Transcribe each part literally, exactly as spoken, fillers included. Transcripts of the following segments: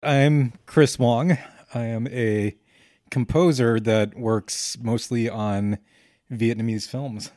I'm Chris Wong. I am a composer that works mostly on Vietnamese films.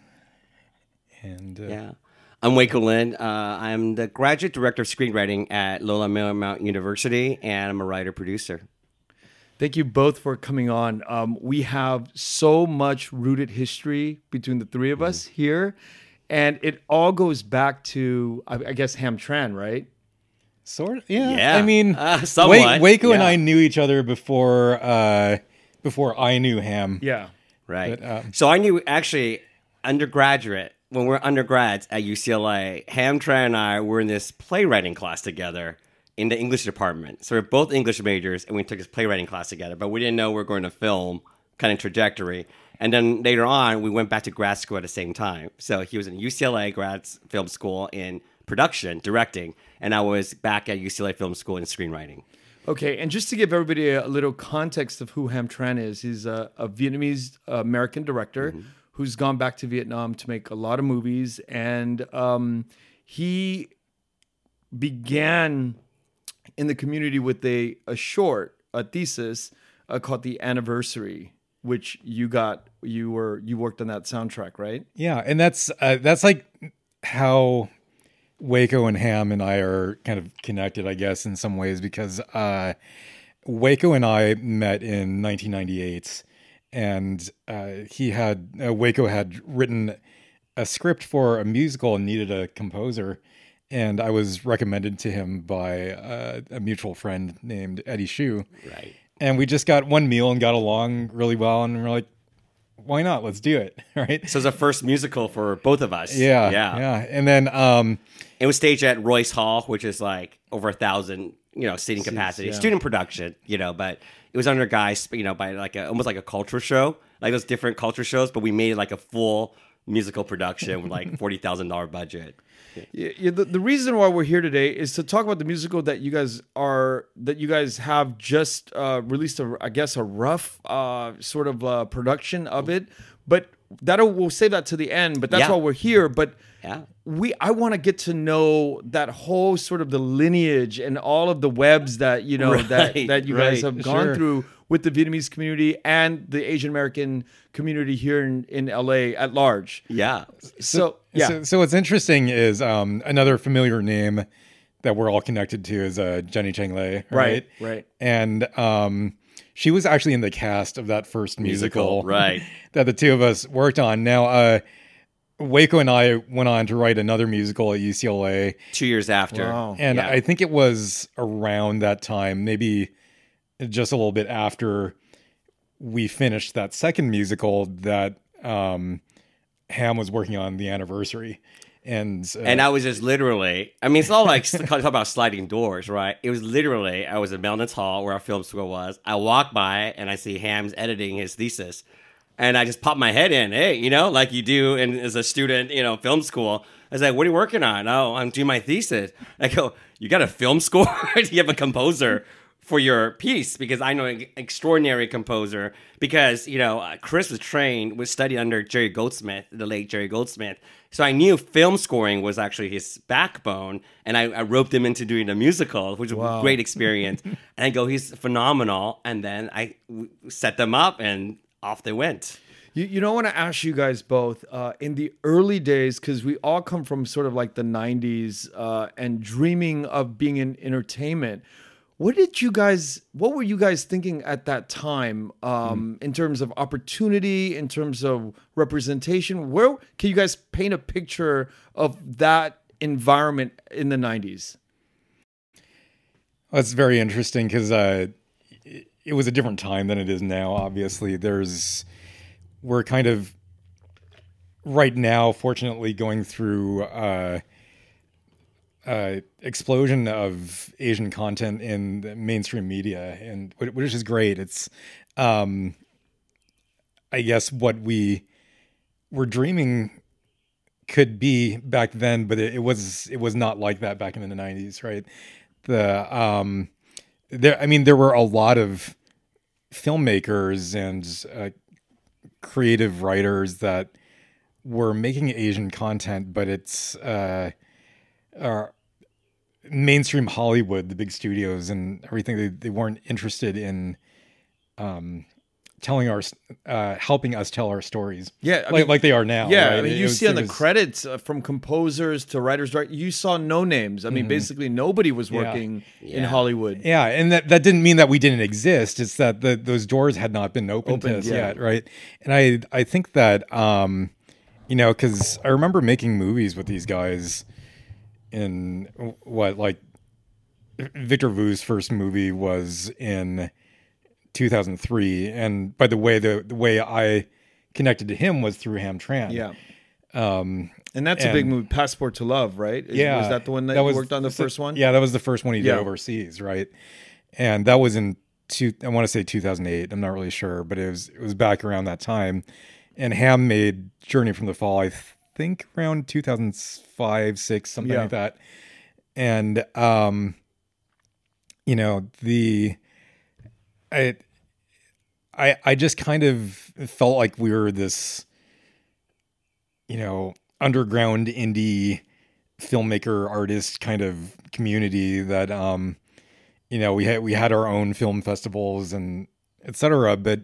And uh, Yeah. I'm Waco Lin. Uh, I'm the graduate director of screenwriting at Lola Marymount University, and I'm a writer producer. Thank you both for coming on. Um, we have so much rooted history between the three of us here, and it all goes back to, I, I guess, Hamtran, right? sort of, yeah. Yeah. I mean, Uh, Wa- somewhat, Waco and yeah. I knew each other before uh, before I knew Ham. Yeah. Right. But, um, so I knew actually undergraduate, when we're undergrads at U C L A, Hamtran and I were in this playwriting class together in the English department. So we're both English majors, and we took this playwriting class together, but we didn't know we were going to film kind of trajectory. And then later on, we went back to grad school at the same time. So he was in U C L A grad film school in production, directing, and I was back at U C L A Film School in screenwriting. Okay, and just to give everybody a little context of who Ham Tran is, he's a, a Vietnamese uh, American director mm-hmm. who's gone back to Vietnam to make a lot of movies, and um, he began in the community with a, a short, a thesis uh, called The Anniversary, which you got, you were you worked on that soundtrack, right? Yeah, and that's uh, that's like how Waco and Ham and I are kind of connected, I guess, in some ways, because uh, Waco and I met in nineteen ninety-eight, and uh, he had uh, Waco had written a script for a musical and needed a composer, and I was recommended to him by uh, a mutual friend named Eddie Shu. Right. And we just got one meal and got along really well, and we're like, why not? Let's do it, right? So it's the first musical for both of us. Yeah, Yeah. yeah. And then um, it was staged at Royce Hall, which is like over a thousand, you know, seating capacity, yeah. student production, you know, but it was under guys, you know, by like a, almost like a culture show, like those different culture shows, but we made it like a full musical production with like forty thousand dollars budget. Yeah, yeah, the, the reason why we're here today is to talk about the musical that you guys are that you guys have just uh, released. A, I guess a rough uh, sort of uh, production of it, but that we'll save that to the end. But that's Yeah. why we're here. But Yeah. we I want to get to know that whole sort of the lineage and all of the webs that you know that Right, that you guys right, have gone sure. through with the Vietnamese community and the Asian American community here in, in L A at large. Yeah. So yeah. So, so what's interesting is um, another familiar name that we're all connected to is uh, Jenny Chang Lei, right? Right, right. And um, she was actually in the cast of that first musical, Musical, right. that the two of us worked on. Now, uh, Waco and I went on to write another musical at U C L A, Two years after. Wow. and Yeah. I think it was around that time, maybe just a little bit after we finished that second musical that um, Ham was working on, The Anniversary. And uh, And I was just literally, I mean, it's all like, talk about sliding doors, right? It was literally, I was at Melnitz Hall where our film school was. I walk by and I see Ham's editing his thesis. And I just pop my head in, hey, you know, like you do in, as a student, you know, film school. I was like, what are you working on? Oh, I'm doing my thesis. I go, you got a film score? Do you have a composer for your piece? Because I know an extraordinary composer. Because, you know, uh, Chris was trained, was studied under Jerry Goldsmith, the late Jerry Goldsmith. So I knew film scoring was actually his backbone. And I, I roped him into doing a musical, which was Wow. a great experience. And I go, he's phenomenal. And then I w- set them up and off they went. You, you know, I want to ask you guys both uh, in the early days, because we all come from sort of like the nineties uh, and dreaming of being in entertainment. What did you guys, what were you guys thinking at that time um, in terms of opportunity, in terms of representation? Where can you guys paint a picture of that environment in the nineties? that's very interesting because uh, it, it was a different time than it is now. Obviously, there's we're kind of right now, fortunately, going through uh, uh, explosion of Asian content in the mainstream media, and which is great. It's, um, I guess, what we were dreaming could be back then, but it, it was it was not like that back in the nineties, right? The um, there, I mean, there were a lot of filmmakers and uh, creative writers that were making Asian content, but it's uh, uh, mainstream Hollywood, the big studios and everything, they, they weren't interested in um, telling our, uh, helping us tell our stories. Yeah, I like mean- like they are now. Yeah, right? I mean, It you was- see on it the was- credits uh, from composers to writers, right? You saw no names. I mean, basically nobody was Yeah. working in Yeah. Hollywood. Yeah, and that, that didn't mean that we didn't exist. It's that the, those doors had not been opened, to Opened, us yeah. yet, right? And I I think that um, you know, because I remember making movies with these guys in what like Victor Vu's first movie was in two thousand three, and by the way, the the way I connected to him was through Hamtramck. Yeah. Um, And that's a big And- movie, Passport to Love, right? Is- yeah, Was that the one that, you was worked on the so- first one? Yeah, that was the first one he did Yeah. overseas, right? And that was in two. I want to say two thousand eight. I'm not really sure, but it was it was back around that time. And Ham made Journey from the Fall, I think, around two thousand five, six, something Yeah. like that. And um, you know the, I, I, I just kind of felt like we were this, you know, underground indie filmmaker artist kind of community that um you know we had we had our own film festivals and et cetera, but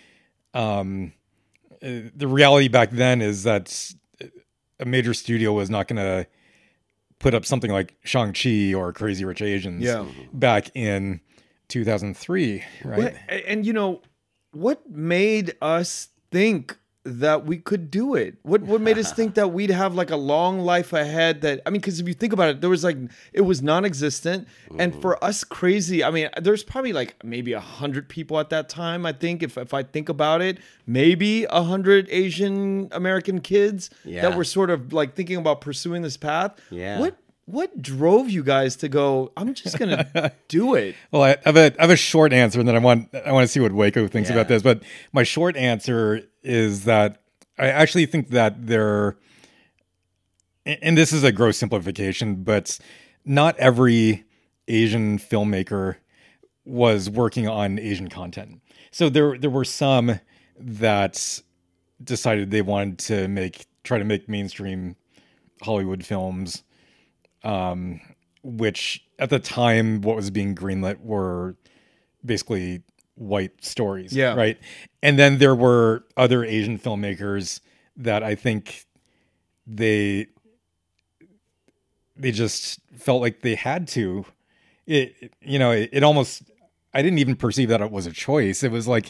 um uh, the reality back then is that a major studio was not going to put up something like Shang-Chi or Crazy Rich Asians Yeah. back in two thousand three, right? What- and, and, you know, what made us think that we could do it? What what made us think that we'd have like a long life ahead? That I mean, because if you think about it, there was like it was non-existent, and for us, crazy. I mean, there's probably like maybe a hundred people at that time. I think if if I think about it, maybe a hundred Asian American kids Yeah. that were sort of like thinking about pursuing this path. Yeah. What what drove you guys to go? I'm just gonna do it. Well, I have a I have a short answer, and then I want I want to see what Waco thinks Yeah. about this. But my short answer is that I actually think that there, and this is a gross simplification, but not every Asian filmmaker was working on Asian content. So there there were some that decided they wanted to make try to make mainstream Hollywood films, um, which at the time what was being greenlit were basically white stories, Yeah. right? And then there were other Asian filmmakers that I think they they just felt like they had to. It it- you know it, it almost I didn't even perceive that it was a choice. It was like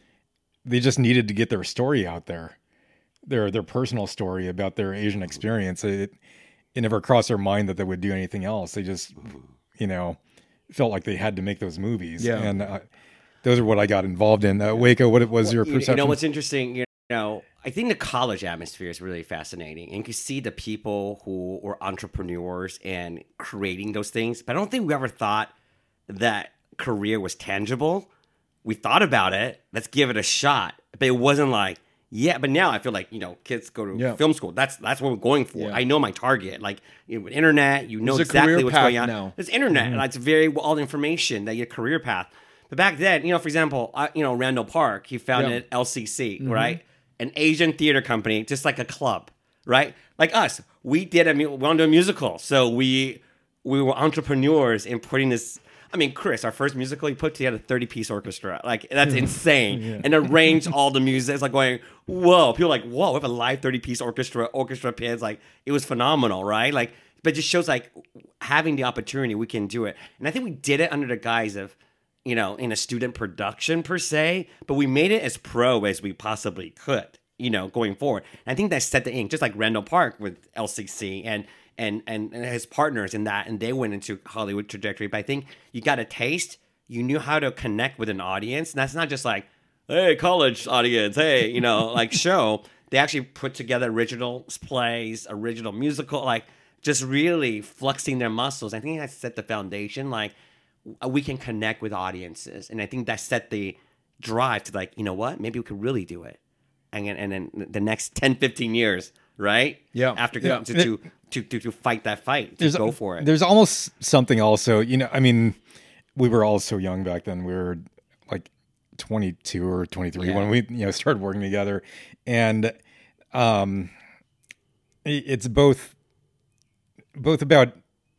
they just needed to get their story out there, their their personal story about their Asian experience. It it never crossed their mind that they would do anything else. They just you know felt like they had to make those movies. Yeah. And uh, those are what I got involved in. Uh, Waco, what was your You- perception? You know what's interesting? You know, I think the college atmosphere is really fascinating, and you can see the people who were entrepreneurs and creating those things. But I don't think we ever thought that career was tangible. We thought about it. Let's give it a shot, but it wasn't like, yeah. But now I feel like you know, kids go to Yeah. film school. That's that's what we're going for. Yeah. I know my target. Like you know, with internet, you know There's a exactly career what's path going on. now. It's internet. Mm-hmm. Like, it's very all the information that your career path. But back then, you know, for example, I, you know, Randall Park, he founded Yeah. L C C, Mm-hmm. right? An Asian theater company, just like a club, right? Like us, we did a mu- we wanted to do a musical, so we we were entrepreneurs in putting this. I mean, Chris, our first musical, he put together a thirty-piece orchestra. Like, that's insane. And arranged all the music. It's like going, whoa. People are like, whoa, we have a live thirty-piece orchestra, orchestra pins. Like, it was phenomenal, right? Like, but it just shows, like, having the opportunity, we can do it. And I think we did it under the guise of, you know, in a student production, per se. But we made it as pro as we possibly could, you know, going forward. And I think that set the ink, just like Randall Park with L C C and and and, and his partners in that, and they went into Hollywood trajectory. But I think you got a taste, you knew how to connect with an audience, and that's not just like, hey, college audience, hey, you know, like show. They actually put together original plays, original musical, like just really flexing their muscles. I think that set the foundation, like we can connect with audiences, and I think that set the drive to like, you know what, maybe we could really do it, and then- and then the next ten, fifteen years. Right? Yeah. After Yeah. To, to, to to to fight that fight, to go for it. There's almost something also, you know, I mean, we were all so young back then. We were like twenty-two or twenty-three Yeah. when we, you know, started working together. And um, it- it's both, both about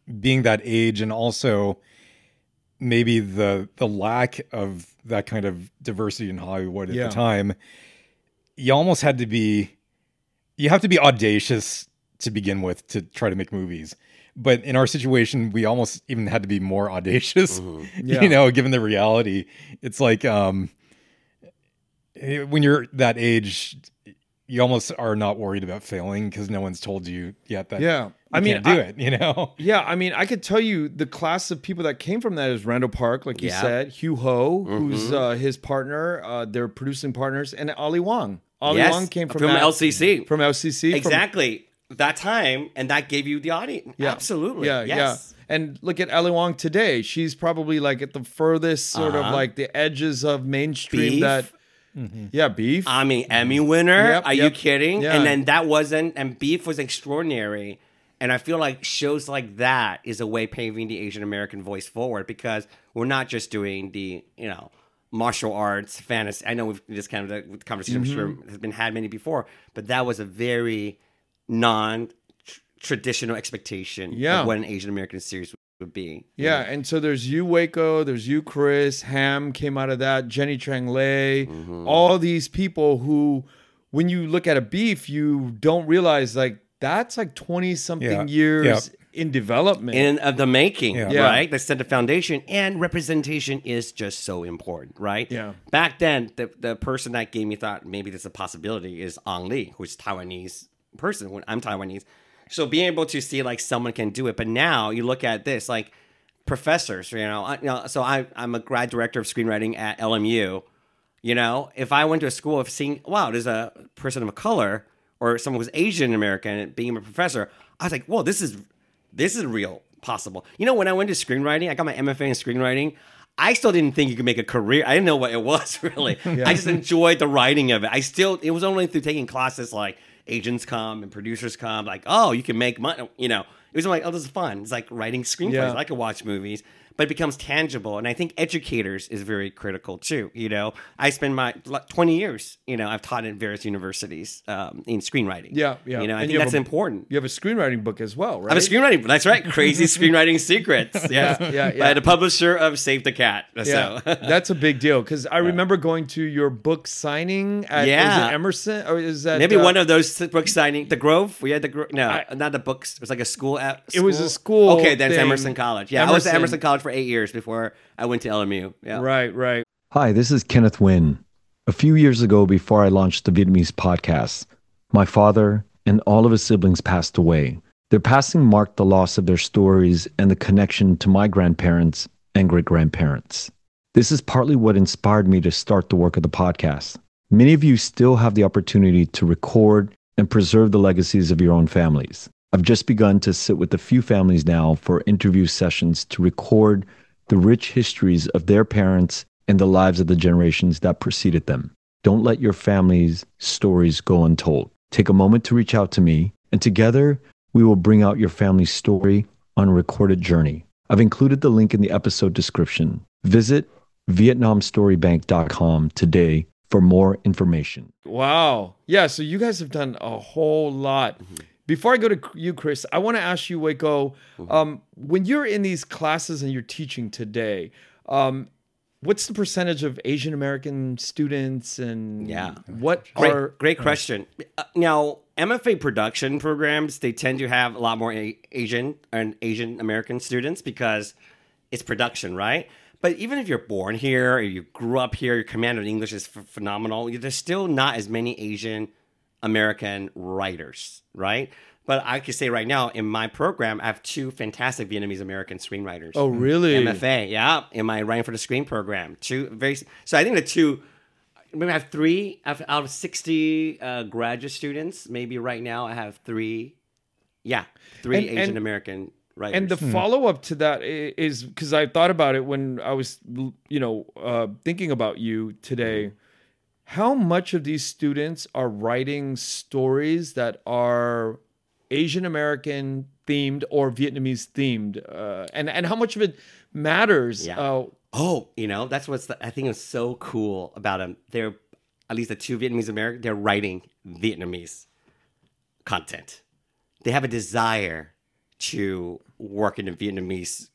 being that age, and also maybe the the lack of that kind of diversity in Hollywood at Yeah. the time, you almost had to be, you have to be audacious to begin with to try to make movies. But in our situation, we almost even had to be more audacious, Yeah. you know, given the reality. It's like, um, eh, when you're that age, you almost are not worried about failing because no one's told you yet that Yeah. you I mean, can't do I- it, you know? Yeah, I mean, I could tell you the class of people that came from that is Randall Park, like you Yeah. said, Hugh Ho, Mm-hmm. who's uh, his partner, uh, their producing partners, and Ali Wong. Ali yes, Wong came from, from that- L C C. From L C C. from- Exactly. That time, and that gave you the audience. Yeah. Absolutely. Yeah, yes. yeah. And look at Ali Wong today. She's probably like at the furthest sort of Uh-huh. like the edges of mainstream Beef. that yeah, Beef. I mean, Emmy winner. Yep, Are yep. you kidding? Yeah. And then that wasn't, and Beef was extraordinary. And I feel like shows like that is a way paving the Asian American voice forward, because we're not just doing the, you know, martial arts, fantasy. I know we've this kind of the conversation I'm sure has been had many before, but that was a very non traditional expectation Yeah. of what an Asian American series would be. Yeah, and so there's you, Waco, there's you, Chris, Ham came out of that, Jenny Chang Lei, Mm-hmm. all these people who, when you look at a Beef, you don't realize like that's like twenty something Yeah, years yeah. in development. in of the making, Yeah. Yeah. right? That set the foundation, and representation is just so important, right? Yeah. Back then, the the person that gave me thought maybe there's a possibility is Ang Lee, who's Taiwanese person. When I'm Taiwanese, so being able to see like someone can do it. But now you look at this, like professors, you know, I, you know. So I I'm a grad director of screenwriting at L M U. You know, if I went to a school of seeing, wow, there's a person of color or someone who's Asian American being a professor, I was like, whoa, this is this is real possible. You know, when I went to screenwriting, I got my M F A in screenwriting. I still didn't think you could make a career. I didn't know what it was really. I just enjoyed the writing of it. I still, it was only through taking classes like Agents Come and Producers Come, like, oh, you can make money. You know, it was like, oh, this is fun. It's like writing screenplays. Yeah. I could watch movies, but it becomes tangible. And I think educators is very critical too. You know, I spend my like, twenty years, you know, I've taught in various universities um, in screenwriting. Yeah, yeah. You know, I And think you have that's a- important. you have a screenwriting book as well, right? I have a screenwriting. That's right. Crazy screenwriting secrets. Yes. Yeah, yeah, yeah. By the publisher of Save the Cat. Yeah, So. that's a big deal because I remember going to your book signing at Yeah. was it Emerson or is that Maybe uh, one of those book signing. The Grove? We had the Grove. No, I- not the books. It was like a school. At, It was a school Okay, then it's thing. Emerson College. Yeah, I was at Emerson. Emerson College for eight years before I went to L M U. Yeah. Right, right. Hi, this is Kenneth Nguyen. A few years ago, before I launched the Vietnamese podcast, my father and all of his siblings passed away. Their passing marked the loss of their stories and the connection to my grandparents and great grandparents. This is partly what inspired me to start the work of the podcast. Many of you still have the opportunity to record and preserve the legacies of your own families. I've just begun to sit with a few families now for interview sessions to record the rich histories of their parents and the lives of the generations that preceded them. Don't let your family's stories go untold. Take a moment to reach out to me, and together we will bring out your family's story on a recorded journey. I've included the link in the episode description. Visit vietnam story bank dot com today for more information. Wow. Yeah, so you guys have done a whole lot. Mm-hmm. Before I go to you, Chris, I want to ask you, Waco, Mm-hmm. um, when you're in these classes and you're teaching today, um, what's the percentage of Asian American students and Yeah. what Great, are great question. Uh, now, M F A production programs, they tend to have a lot more a- Asian and Asian American students because it's production, right? But even if you're born here or you grew up here, your command of English is ph- phenomenal. There's still not as many Asian American writers, right? But I can say right now, in my program, I have two fantastic Vietnamese American screenwriters. Oh, really? M F A, yeah, in my Writing for the Screen program. Two very. So I think the two. Maybe I have three out out of sixty uh, graduate students. Maybe right now I have three. Yeah, three And- and- Asian American writers. And the follow up to that i- is because I thought about it when I was, you know, uh, thinking about you today. How much of these students are writing stories that are Asian American themed or Vietnamese themed, uh, and and how much of it matters? Yeah. Uh, Oh, you know, that's what's the, I think is so cool about them. They're at least the two Vietnamese American. They're writing Vietnamese content. They have a desire to work in the Vietnamese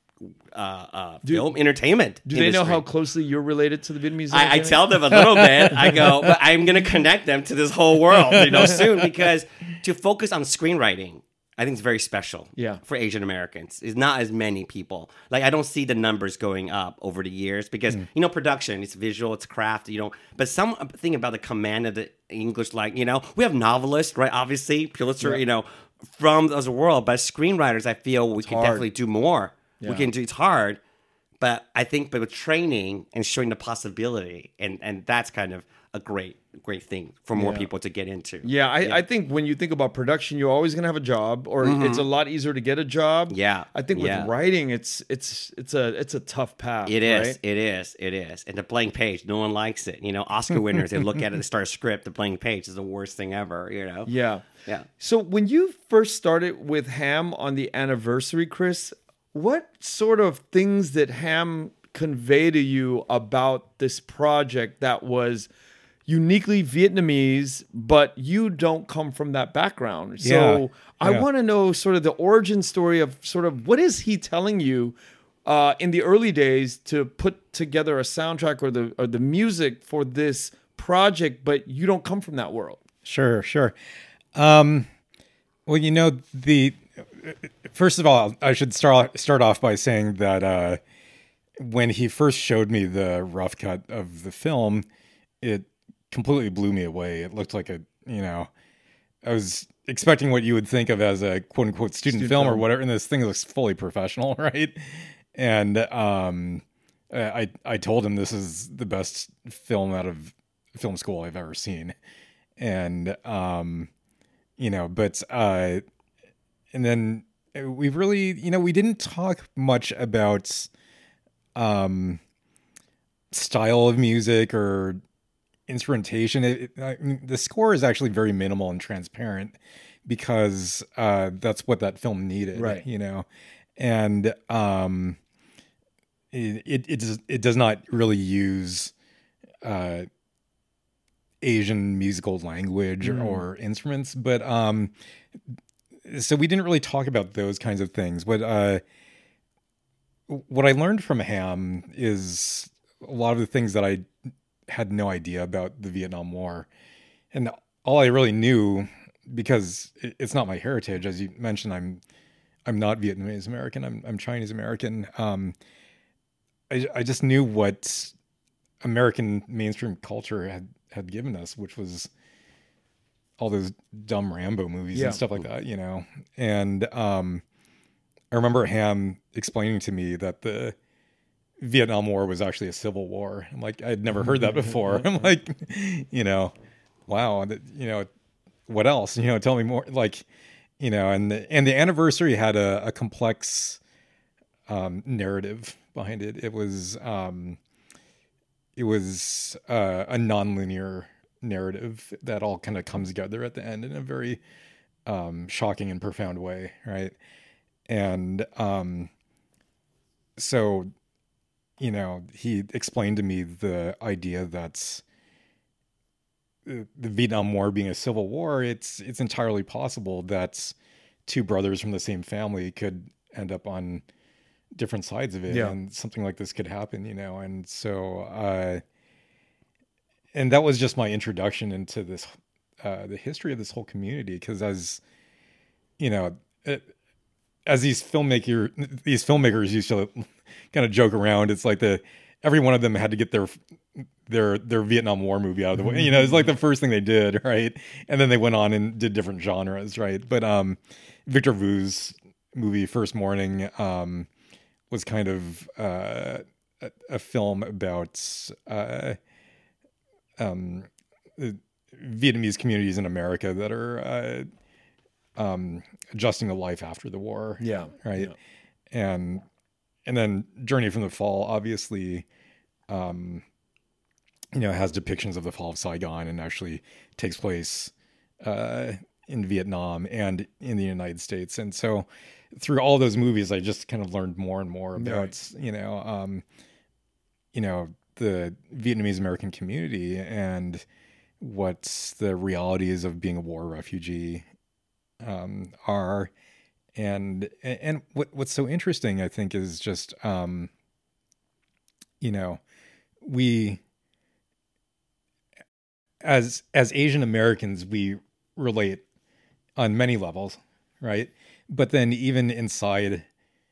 uh, uh, film entertainment. Do they know industry. how closely you're related to the Vietnamese? I, I entertainment? tell them a little bit. I go, but I'm going to connect them to this whole world, you know, soon, because to focus on screenwriting, I think it's very special. Yeah. For Asian Americans, it's not as many people. Like I don't see the numbers going up over the years because Mm. you know production, it's visual, it's craft, you know. But something about the command of the English, like you know, we have novelists, right? Obviously, Pulitzer, Yeah. you know, from the world. But screenwriters, I feel we can hard. definitely do more. Yeah. We can do it's hard. But I think, but with training and showing the possibility, and and that's kind of a great, great thing for more Yeah. people to get into. Yeah, I, I think when you think about production, you're always gonna have a job, or it's a lot easier to get a job. Mm-hmm. Yeah, I think with yeah. writing, it's it's it's a it's a tough path. It is, right? it is, it is. And the blank page, no one likes it. You know, Oscar winners, they look at it, they start a script, the blank page is the worst thing ever, you know? Yeah. Yeah. So when you first started with Ham on the anniversary, Chris, what sort of things did Ham convey to you about this project that was uniquely Vietnamese, but you don't come from that background? So Yeah, I yeah. want to know sort of the origin story of sort of what is he telling you uh, in the early days to put together a soundtrack or the or the music for this project, but you don't come from that world. Sure, sure. Um, well, you know, the first of all, I should start start off by saying that uh, when he first showed me the rough cut of the film, it completely blew me away. It looked like a, you know, I was expecting what you would think of as a quote unquote student, Student film, film. or whatever, and this thing looks fully professional, right? And um, I I told him this is the best film out of film school I've ever seen, and um, you know, but uh, and then we really, you know, we didn't talk much about um style of music or instrumentation. It, it, I mean, the score is actually very minimal and transparent because uh, that's what that film needed, Right. You know, and um, it it it does, it does not really use uh, Asian musical language Mm. or instruments, but um, so we didn't really talk about those kinds of things. But uh, what I learned from Ham is a lot of the things that I had no idea about the Vietnam War. And all I really knew, because it- it's not my heritage, as you mentioned, I'm I'm not Vietnamese American, I'm I'm Chinese American. Um, I I just knew what American mainstream culture had had given us, which was all those dumb Rambo movies Yeah. and stuff like that, you know. And um, I remember Ham explaining to me that the Vietnam War was actually a civil war. I'm like, I'd never heard that before. I'm like, you know, wow, that, you know, what else? You know, tell me more. Like, you know, and the, and the anniversary had a, a complex um, narrative behind it. It was um, it was uh, a nonlinear narrative that all kind of comes together at the end in a very um, shocking and profound way, right? And um, so, you know, he explained to me the idea that uh, the Vietnam War being a civil war, it's it's entirely possible that two brothers from the same family could end up on different sides of it, Yeah. and something like this could happen, you know. And so, uh, and that was just my introduction into this, uh, the history of this whole community, because as you know, it, as these filmmaker these filmmakers used to kind of joke around, it's like the every one of them had to get their their their Vietnam War movie out of the way. You know, it's like the first thing they did, right? And then they went on and did different genres, right? But um, Victor Vu's movie First Morning um, was kind of uh, a, a film about uh, um, the Vietnamese communities in America that are uh, um, adjusting to life after the war. Yeah. Right. Yeah. And and then Journey from the Fall, obviously, um, you know, has depictions of the fall of Saigon and actually takes place uh, in Vietnam and in the United States. And so through all those movies, I just kind of learned more and more about, Right. you know, um, you know, the Vietnamese American community and what the realities of being a war refugee um, are. And and what what's so interesting, I think, is just um, you know, we as as Asian Americans, we relate on many levels, right? But then even inside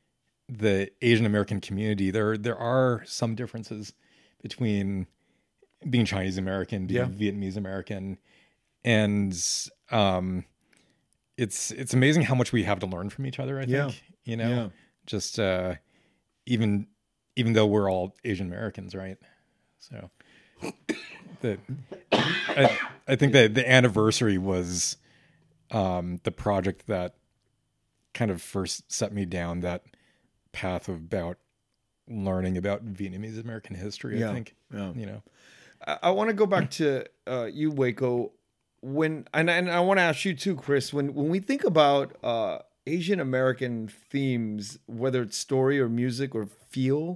the Asian American community, there there are some differences between being Chinese American, being Yeah. Vietnamese American, and um, it's it's amazing how much we have to learn from each other. I Yeah. think you know, Yeah. just uh, even even though we're all Asian Americans, right? So the I, I think that the anniversary was um, the project that kind of first set me down that path about learning about Vietnamese American history. Yeah. I think Yeah. you know. I, I want to go back to uh, you, Waco. When and, and I want to ask you too, Chris. When when we think about uh, Asian American themes, whether it's story or music or feel,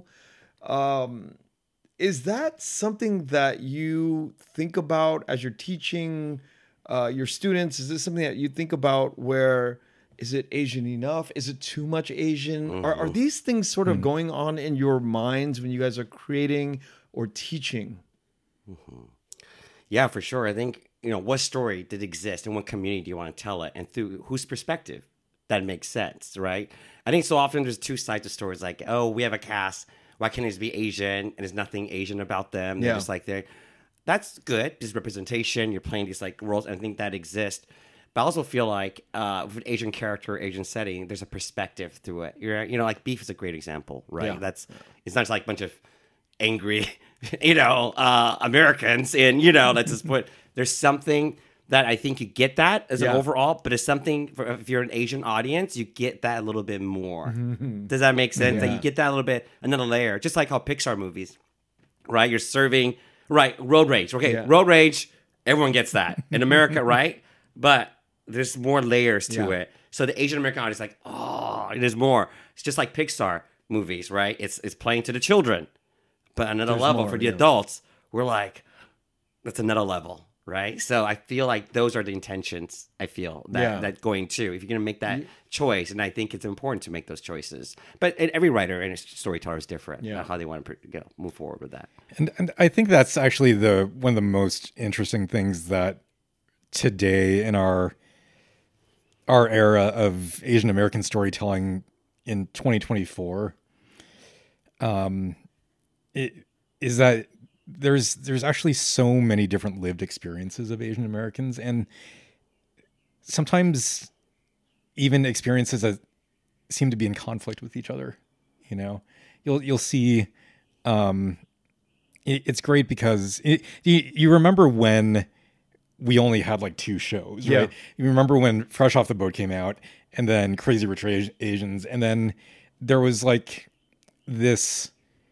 um, is that something that you think about as you're teaching uh, your students? Is this something that you think about where is it Asian enough? Is it too much Asian? Are, are these things sort of going on in your minds when you guys are creating or teaching? Yeah, for sure. I think, you know, what story did exist and what community do you want to tell it and through whose perspective that makes sense, right? I think so often there's two sides of stories like, oh, we have a cast. Why can't it just be Asian? And there's nothing Asian about them. They're Yeah. just like, they're, that's good. There's representation. You're playing these like roles. And I think that exists. But I also feel like uh, with an Asian character, Asian setting, there's a perspective through it. You're, you know, like Beef is a great example, right? Yeah. That's it's not just like a bunch of angry, you know, uh, Americans, and you know, that's just put. There's something that I think you get that as Yeah. an overall, but it's something for if you're an Asian audience, you get that a little bit more. Does that make sense? That Yeah. you get that a little bit, another layer, just like how Pixar movies, right? You're serving, right? Road rage, okay? Yeah. Road rage, everyone gets that in America, right? But there's more layers to Yeah. it. So the Asian American audience is like, oh, there's more. It's just like Pixar movies, right? It's it's playing to the children, but another There's level more, for the yeah. adults, we're like, that's another level, right? So I feel like those are the intentions. I feel that Yeah. that going to if you're gonna make that choice, and I think it's important to make those choices. But and every writer and storyteller is different. Yeah. Yeah. How they want to you know, move forward with that. And and I think that's actually the one of the most interesting things that today in our our era of Asian American storytelling in twenty twenty-four, um, it, is that there's there's actually so many different lived experiences of Asian Americans, and sometimes even experiences that seem to be in conflict with each other. You know, you'll you'll see. Um, it, it's great because it, you, you remember when we only had like two shows, right? Yeah. You remember when Fresh Off the Boat came out, and then Crazy Rich Asi- Asians, and then there was like this,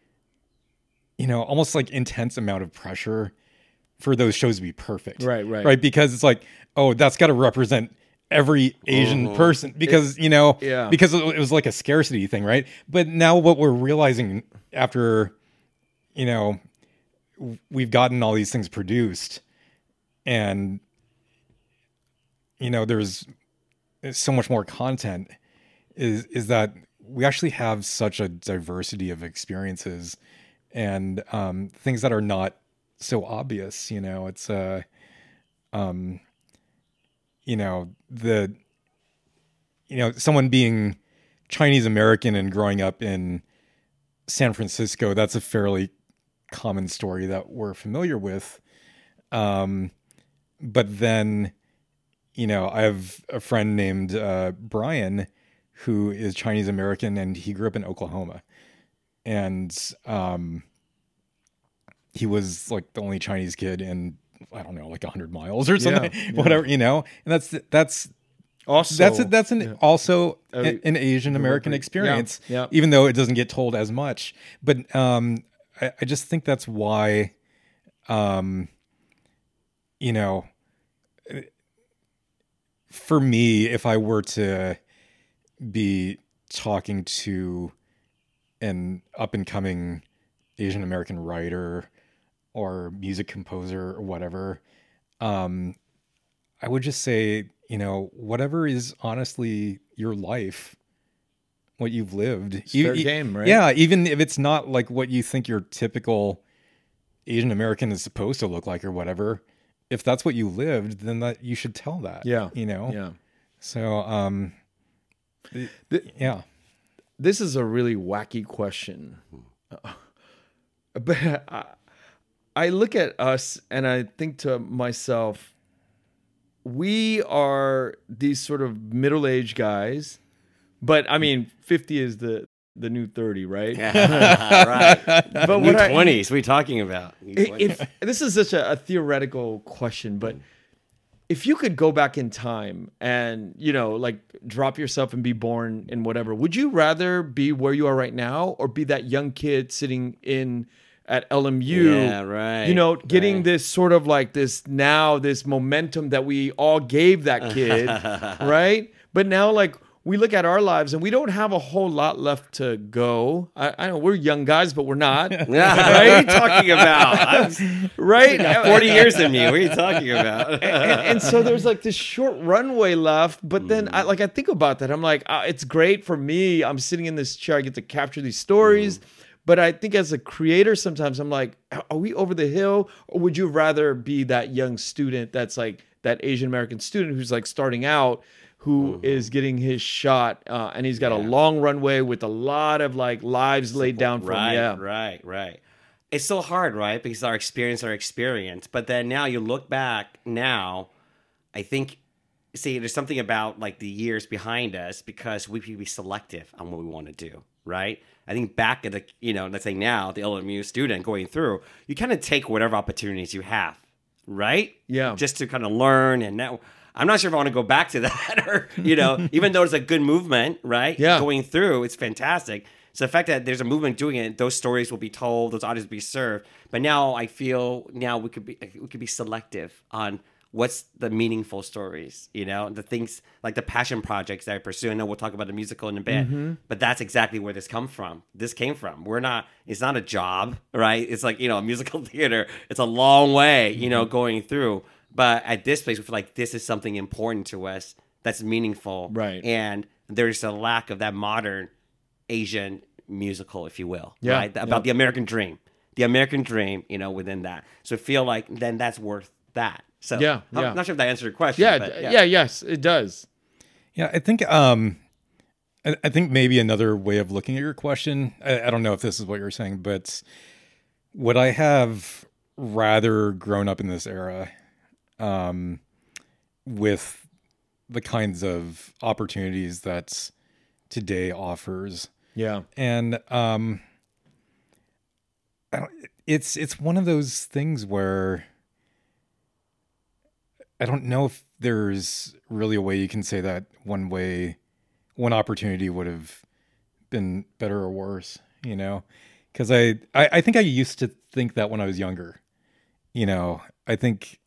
you know, almost like intense amount of pressure for those shows to be perfect. Right, right. Right. Because it's like, oh, that's got to represent every Asian person because, you know, yeah. because it it was like a scarcity thing. Right. But now what we're realizing after, you know, we've gotten all these things produced and, you know, there's so much more content is, is that we actually have such a diversity of experiences and um, things that are not so obvious, you know, it's, uh, um, you know, the, you know, someone being Chinese American and growing up in San Francisco, that's a fairly common story that we're familiar with. Um, but then, you know, I have a friend named uh, Brian who is Chinese American and he grew up in Oklahoma. And um, he was like the only Chinese kid in, I don't know, like a hundred miles or something, Yeah, yeah. whatever, you know, and that's, that's, Also, that's, a, that's an, yeah. also Uh, an, an Asian American yeah, experience, yeah. even though it doesn't get told as much. But um, I, I just think that's why, um, you know, for me, if I were to be talking to an up and coming Asian American writer or music composer or whatever, um, I would just say, you know, whatever is honestly your life, what you've lived. It's E- fair e- game, right? Yeah, even if it's not like what you think your typical Asian American is supposed to look like or whatever, if that's what you lived, then that you should tell that. Yeah. You know? Yeah. So, um, The- yeah. This is a really wacky question. But I, I look at us and I think to myself, we are these sort of middle-aged guys, but I mean, fifty is the, the new thirty, right? right. But New what I- twenties. What are you talking about? New I- twenties. if this is such a, a theoretical question, but if you could go back in time and, you know, like drop yourself and be born in whatever, would you rather be where you are right now or be that young kid sitting in at L M U? Yeah, right, You know, getting right. this sort of like this now, this momentum that we all gave that kid, right? But now, like, we look at our lives and we don't have a whole lot left to go. I, I know we're young guys, but we're not. Yeah, what are you talking about? I'm Right? forty years in me. What are you talking about? and, and so there's like this short runway left, but then I like I think about that. I'm like, uh, it's great for me. I'm sitting in this chair. I get to capture these stories. But I think as a creator, sometimes I'm like, are we over the hill, or would you rather be that young student that's like that Asian American student who's like starting out, who is getting his shot, uh, and he's got a Yeah. long runway with a lot of like lives laid down for him. Right, Yeah, right, right. It's so hard, right? Because our experience, our experience. But then now you look back now, I think, see, there's something about like the years behind us because we can be selective on what we want to do, right? I think back at the, you know, let's say now, the L M U student going through, you kind of take whatever opportunities you have, right? Yeah. Just to kind of learn. And now, I'm not sure if I want to go back to that or, you know, even though it's a good movement, right? Yeah. Going through, it's fantastic. So the fact that there's a movement doing it, those stories will be told, those audiences will be served. But now I feel now we could be we could be selective on what's the meaningful stories, you know, the things like the passion projects that I pursue. I know we'll talk about the musical in a bit, Mm-hmm. but that's exactly where this come from. This came from. We're not. It's not a job, right? It's like, you know, a musical theater. It's a long way, you Mm-hmm. know, going through. But at this place, we feel like this is something important to us that's meaningful, Right. And there's a lack of that modern Asian musical, if you will, Yeah, right? About yeah. the American dream, the American dream, you know, within that. So I feel like then that's worth that. So Yeah, I'm yeah. not sure if that answered your question. yeah, but yeah, yes, it does. Yeah, I think um, I, I think maybe another way of looking at your question. I, I don't know if this is what you're saying, but would I have rather grown up in this era, um, with the kinds of opportunities that today offers? Yeah, And um, I don't, it's it's one of those things where I don't know if there's really a way you can say that one way, one opportunity would have been better or worse, you know? Because I, I, I think I used to think that when I was younger, you know, I think,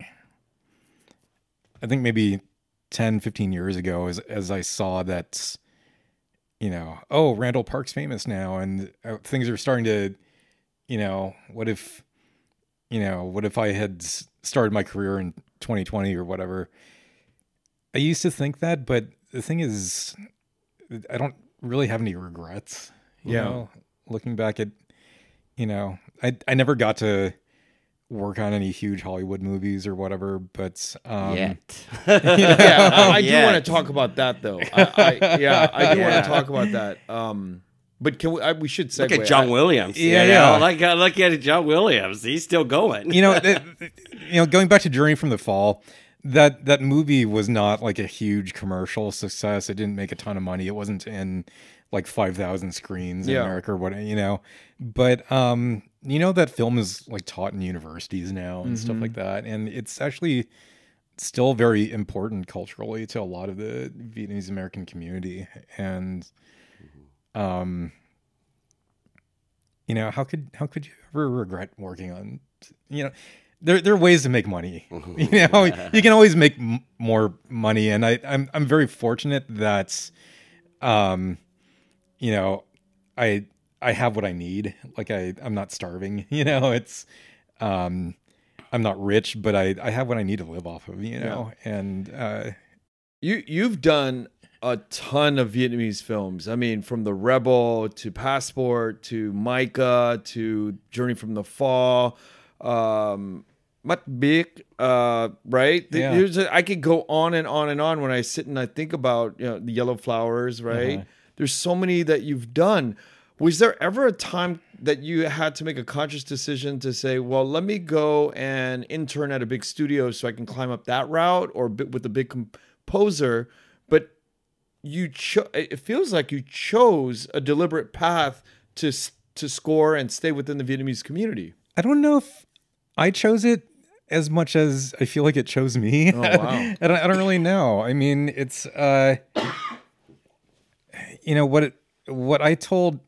I think maybe ten, fifteen years ago, as, as I saw that, you know, oh, Randall Park's famous now and uh, things are starting to, you know, what if, you know, what if I had s- started my career in twenty twenty or whatever? I used to think that, but the thing is, I don't really have any regrets. You Yeah. know, looking back at, you know, I I never got to work on any huge Hollywood movies or whatever, but um, Yet. yeah. I, I do Yet. want to talk about that though. I, I, yeah, I do Yeah. want to talk about that. Um, but can we? I, we should segue. Look at John I- Williams. Yeah, you yeah. know? Like, uh, look at John Williams. He's still going. you know, th- th- you know, going back to Journey from the Fall, that that movie was not like a huge commercial success. It didn't make a ton of money. It wasn't in like five thousand screens in Yeah. America or what, you know. But um, you know, that film is like taught in universities now and stuff like that, and it's actually still very important culturally to a lot of the Vietnamese American community. And um, you know, how could how could you ever regret working on, you know, there there are ways to make money. You know, you can always make m- more money, and I I'm I'm very fortunate that, um, you know, I I have what I need. Like I I'm not starving. You know, it's um, I'm not rich, but I I have what I need to live off of. You know, and uh, You you've done a ton of Vietnamese films. I mean, from The Rebel to Passport to Micah to Journey from the Fall, um, Mắt Biếc, uh, right? Yeah. There's a, I could go on and on and on when I sit and I think about, you know, The Yellow Flowers, right? Uh-huh. There's so many that you've done. Was there ever a time that you had to make a conscious decision to say, well, let me go and intern at a big studio so I can climb up that route, or bi- with a big composer? But you cho- it feels like you chose a deliberate path to s- to score and stay within the Vietnamese community. I don't know if I chose it as much as I feel like it chose me. Oh, wow. I, don't, I don't really know. I mean, it's, uh, you know, what it, what I told,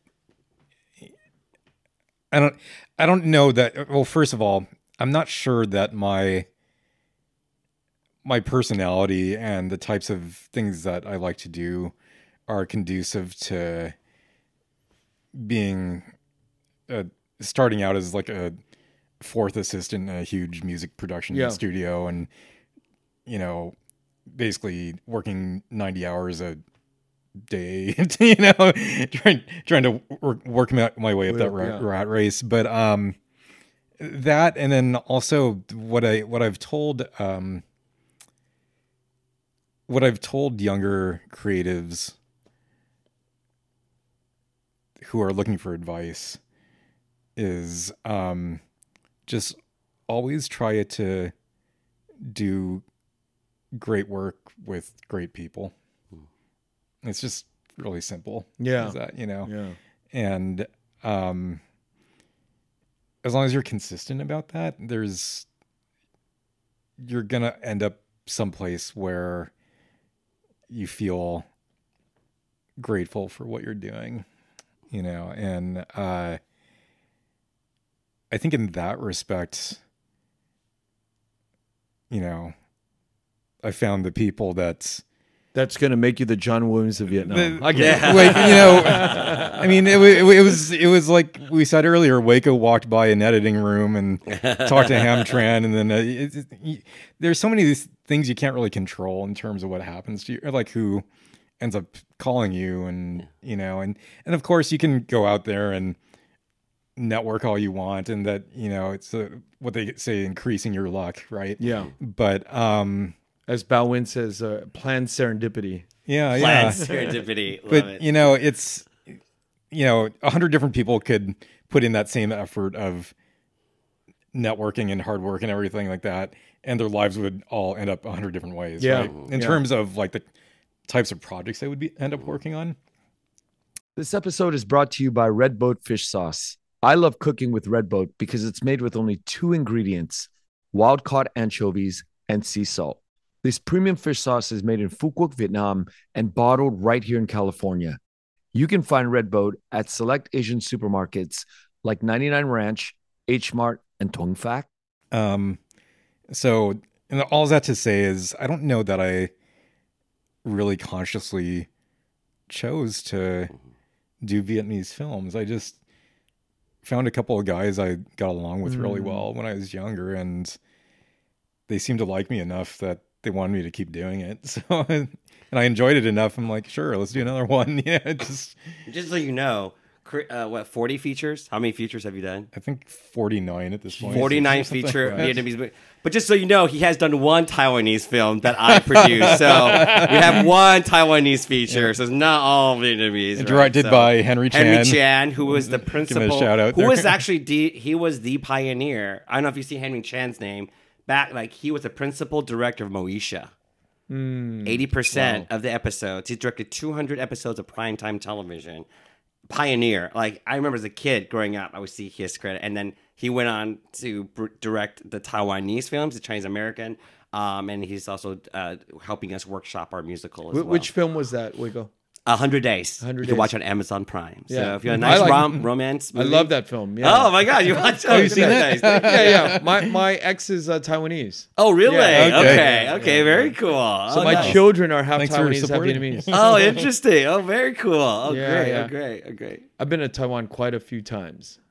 I don't, I don't know that. Well, first of all, I'm not sure that my, my personality and the types of things that I like to do are conducive to being, uh, starting out as like a fourth assistant in a huge music production Yeah. studio, and, you know, basically working ninety hours a day, you know, trying trying to work, work my, my way up that rat, Yeah. rat race. But um, that, and then also what I what I've told um, what I've told younger creatives who are looking for advice is um, just always try to do great work with great people. It's just really simple. Yeah. Is that, you know, Yeah. and um, as long as you're consistent about that, there's, you're going to end up someplace where you feel grateful for what you're doing, you know, and uh, I think in that respect, you know, I found the people that, That's going to make you the John Williams of Vietnam. The- I get it. like, you know, I mean, it, wa- it was it was like we said earlier. Waco walked by an editing room and talked to Hamtran, and then uh, it, it, y- there's so many of these things you can't really control in terms of what happens to you, or like who ends up calling you, and you know, and and of course you can go out there and network all you want, and that, you know, it's uh, what they say, increasing your luck, right? Yeah. But um, As Balwin says, uh, planned serendipity. yeah, Planned yeah. serendipity. Love But it. you know, it's, you know, a hundred different people could put in that same effort of networking and hard work and everything like that, and their lives would all end up a hundred different ways. Yeah. Right? In Yeah. terms of like the types of projects they would be end up working on. This episode is brought to you by Red Boat Fish Sauce. I love cooking with Red Boat because it's made with only two ingredients: wild caught anchovies and sea salt. This premium fish sauce is made in Phu Quoc, Vietnam, and bottled right here in California. You can find Red Boat at select Asian supermarkets like ninety-nine Ranch, H Mart, and Tong Fac. Um, so, and all that to say is, I don't know that I really consciously chose to do Vietnamese films. I just found a couple of guys I got along with really Mm. well when I was younger, and they seemed to like me enough that they wanted me to keep doing it. So, and I enjoyed it enough. I'm like, sure, let's do another one. Yeah, it just, Just so you know, cr- uh, what, forty features? How many features have you done? I think forty-nine at this point. forty-nine Something feature like that. Vietnamese movie. But just so you know, he has done one Taiwanese film that I produced. So we have one Taiwanese feature. So it's not all Vietnamese. right? Directed So- by Henry Chan. Henry Chan, who was the Give him a principal, shout out who there. was actually the, he was the pioneer. I don't know if you see Henry Chan's name back. Like he was the principal director of Moesha. Eighty percent of the episodes. He directed two hundred episodes of primetime television. Pioneer. Like I remember as a kid growing up, I would see his credit, and then he went on to br- direct the Taiwanese films, the Chinese American, um, and he's also uh, helping us workshop our musical as Wh- well. Which film was that, Wigo? A Hundred Days. A Hundred You can Days. watch on Amazon Prime. So Yeah. if you have a I nice like- rom- romance, I movie- love that film. Yeah. Oh my god, you watched? Oh, you seen that? Nice. yeah, yeah. My my ex is uh, Taiwanese. Oh really? Yeah. Okay, Okay. okay, very cool. So Oh, my nice. children are half Thanks for Taiwanese, half supporting. Vietnamese. Oh, interesting. Oh, very cool. Oh, Yeah, great. yeah. Oh, great. Oh, great. I've been to Taiwan quite a few times.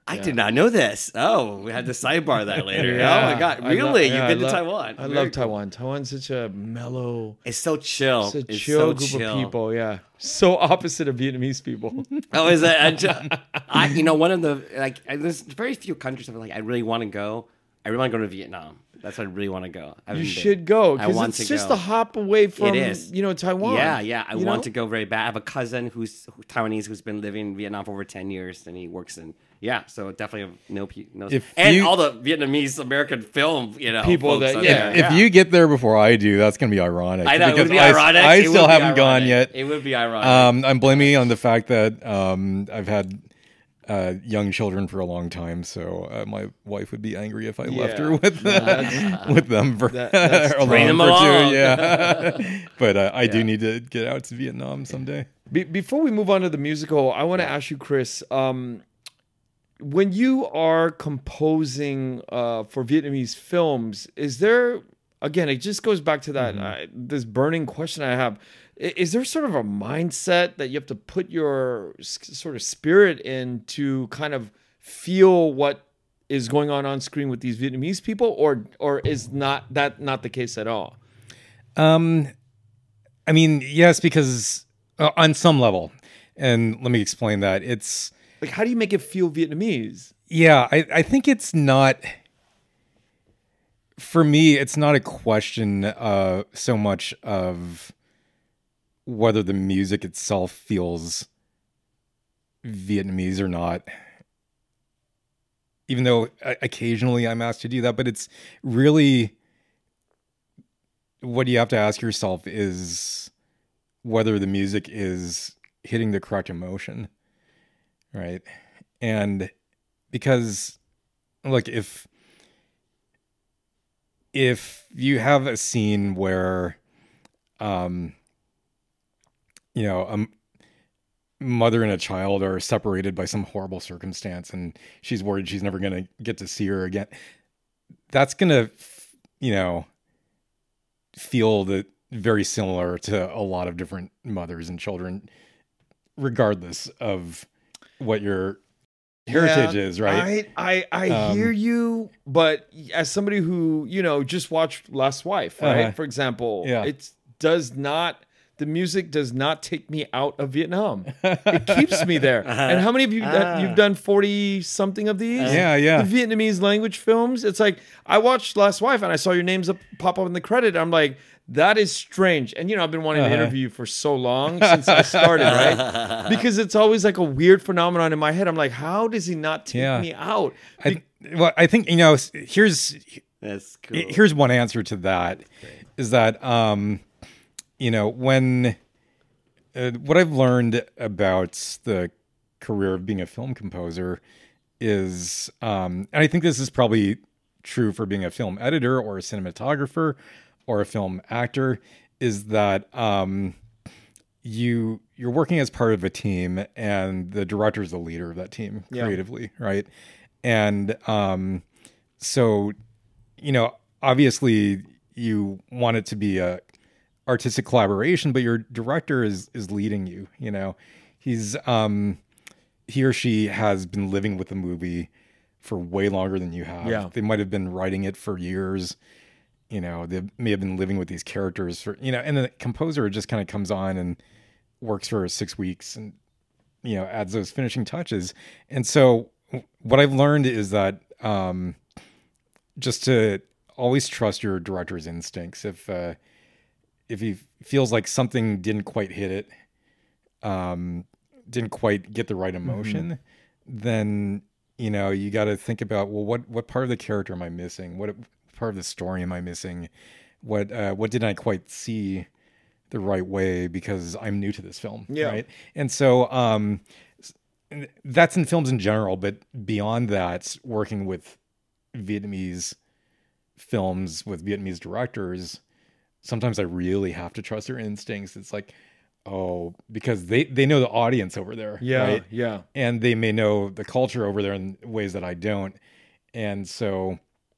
I did not know this. Oh, we had to sidebar that later. Yeah. Oh my god, I really? lo- You've yeah, been I to lo- Taiwan? I Very love cool. Taiwan. Taiwan's such a mellow, It's so chill. it's a It's chill so group chill. of people. Yeah, so opposite of Vietnamese people. Oh, is it? I, ju- I, you know, one of the like, I- there's very few countries I'm like, I really want to go. I really want to go to Vietnam. That's where I really want to go. I You haven't been. should go I because want it's to just go. a hop away from is. you know Taiwan. Yeah, yeah. I you want know? to go very bad. I have a cousin who's who, Taiwanese who's been living in Vietnam for over ten years, and he works in. Yeah, so definitely no pe- no. If and you- all the Vietnamese American film, you know, People folks that- out yeah. there. If you get there before I do, that's going to be ironic. I know it would because be I, ironic. I It would still be haven't gone ironic. yet. It would be ironic. Um, I'm blaming it on the fact that um, I've had uh, young children for a long time, so uh, my wife would be angry if I left Yeah. her with with them for that- that's alone Bring them for along. two. Yeah, but uh, I Yeah. do need to get out to Vietnam someday. Be- before we move on to the musical, I want to ask you, Chris. Um, when you are composing uh, for Vietnamese films, is there again? It just goes back to that uh, this burning question I have. I- Is there sort of a mindset that you have to put your s- sort of spirit in to kind of feel what is going on on screen with these Vietnamese people, or or is not that not the case at all? Um, I mean, yes, because uh, on some level, and let me explain that. It's Like, how do you make it feel Vietnamese? yeah, I, I think it's not for me. It's not a question uh, so much of whether the music itself feels Vietnamese or not. Even though uh, occasionally I'm asked to do that, but it's really what you have to ask yourself is whether the music is hitting the correct emotion, right? And because, look, if if you have a scene where, um, you know, a m- mother and a child are separated by some horrible circumstance, and she's worried she's never going to get to see her again, that's going to, you know, feel that very similar to a lot of different mothers and children, regardless of what your heritage Yeah, is, right? I I, I Um, hear you, but as somebody who you know just watched Last Wife, right? Uh-huh. For example, Yeah. it does not. The music does not take me out of Vietnam. It keeps me there. And how many of you Ah. you've done forty something of these? Yeah, yeah. The Vietnamese language films. It's like I watched Last Wife and I saw your names up, pop up in the credit. I'm like, that is strange. And you know, I've been wanting to Uh-huh. interview you for so long since I started, right? Because it's always like a weird phenomenon in my head. I'm like, how does he not take Yeah. me out? I, well, I think, you know, s- here's That's cool. here's one answer to that is that um you know when uh, what I've learned about the career of being a film composer is um and I think this is probably true for being a film editor or a cinematographer or a film actor, is that um you you're working as part of a team and the director is the leader of that team Yeah. creatively, right? And um so you know, obviously you want it to be a artistic collaboration, but your director is is leading you, you know. He's um he or she has been living with the movie for way longer than you have. Yeah. They might have been writing it for years. You know, they may have been living with these characters for, you know, and the composer just kind of comes on and works for six weeks and, you know, adds those finishing touches. And so what I've learned is that um just to always trust your director's instincts. If uh, if he feels like something didn't quite hit it, um, didn't quite get the right emotion, then you know you got to think about, well, what what part of the character am I missing? What part of the story am I missing? What uh, what didn't I quite see the right way because I'm new to this film, Yeah. right? And so um, that's in films in general, but beyond that, working with Vietnamese films with Vietnamese directors, sometimes I really have to trust their instincts. It's like, oh, because they they know the audience over there, Yeah, right? yeah. And they may know the culture over there in ways that I don't. And so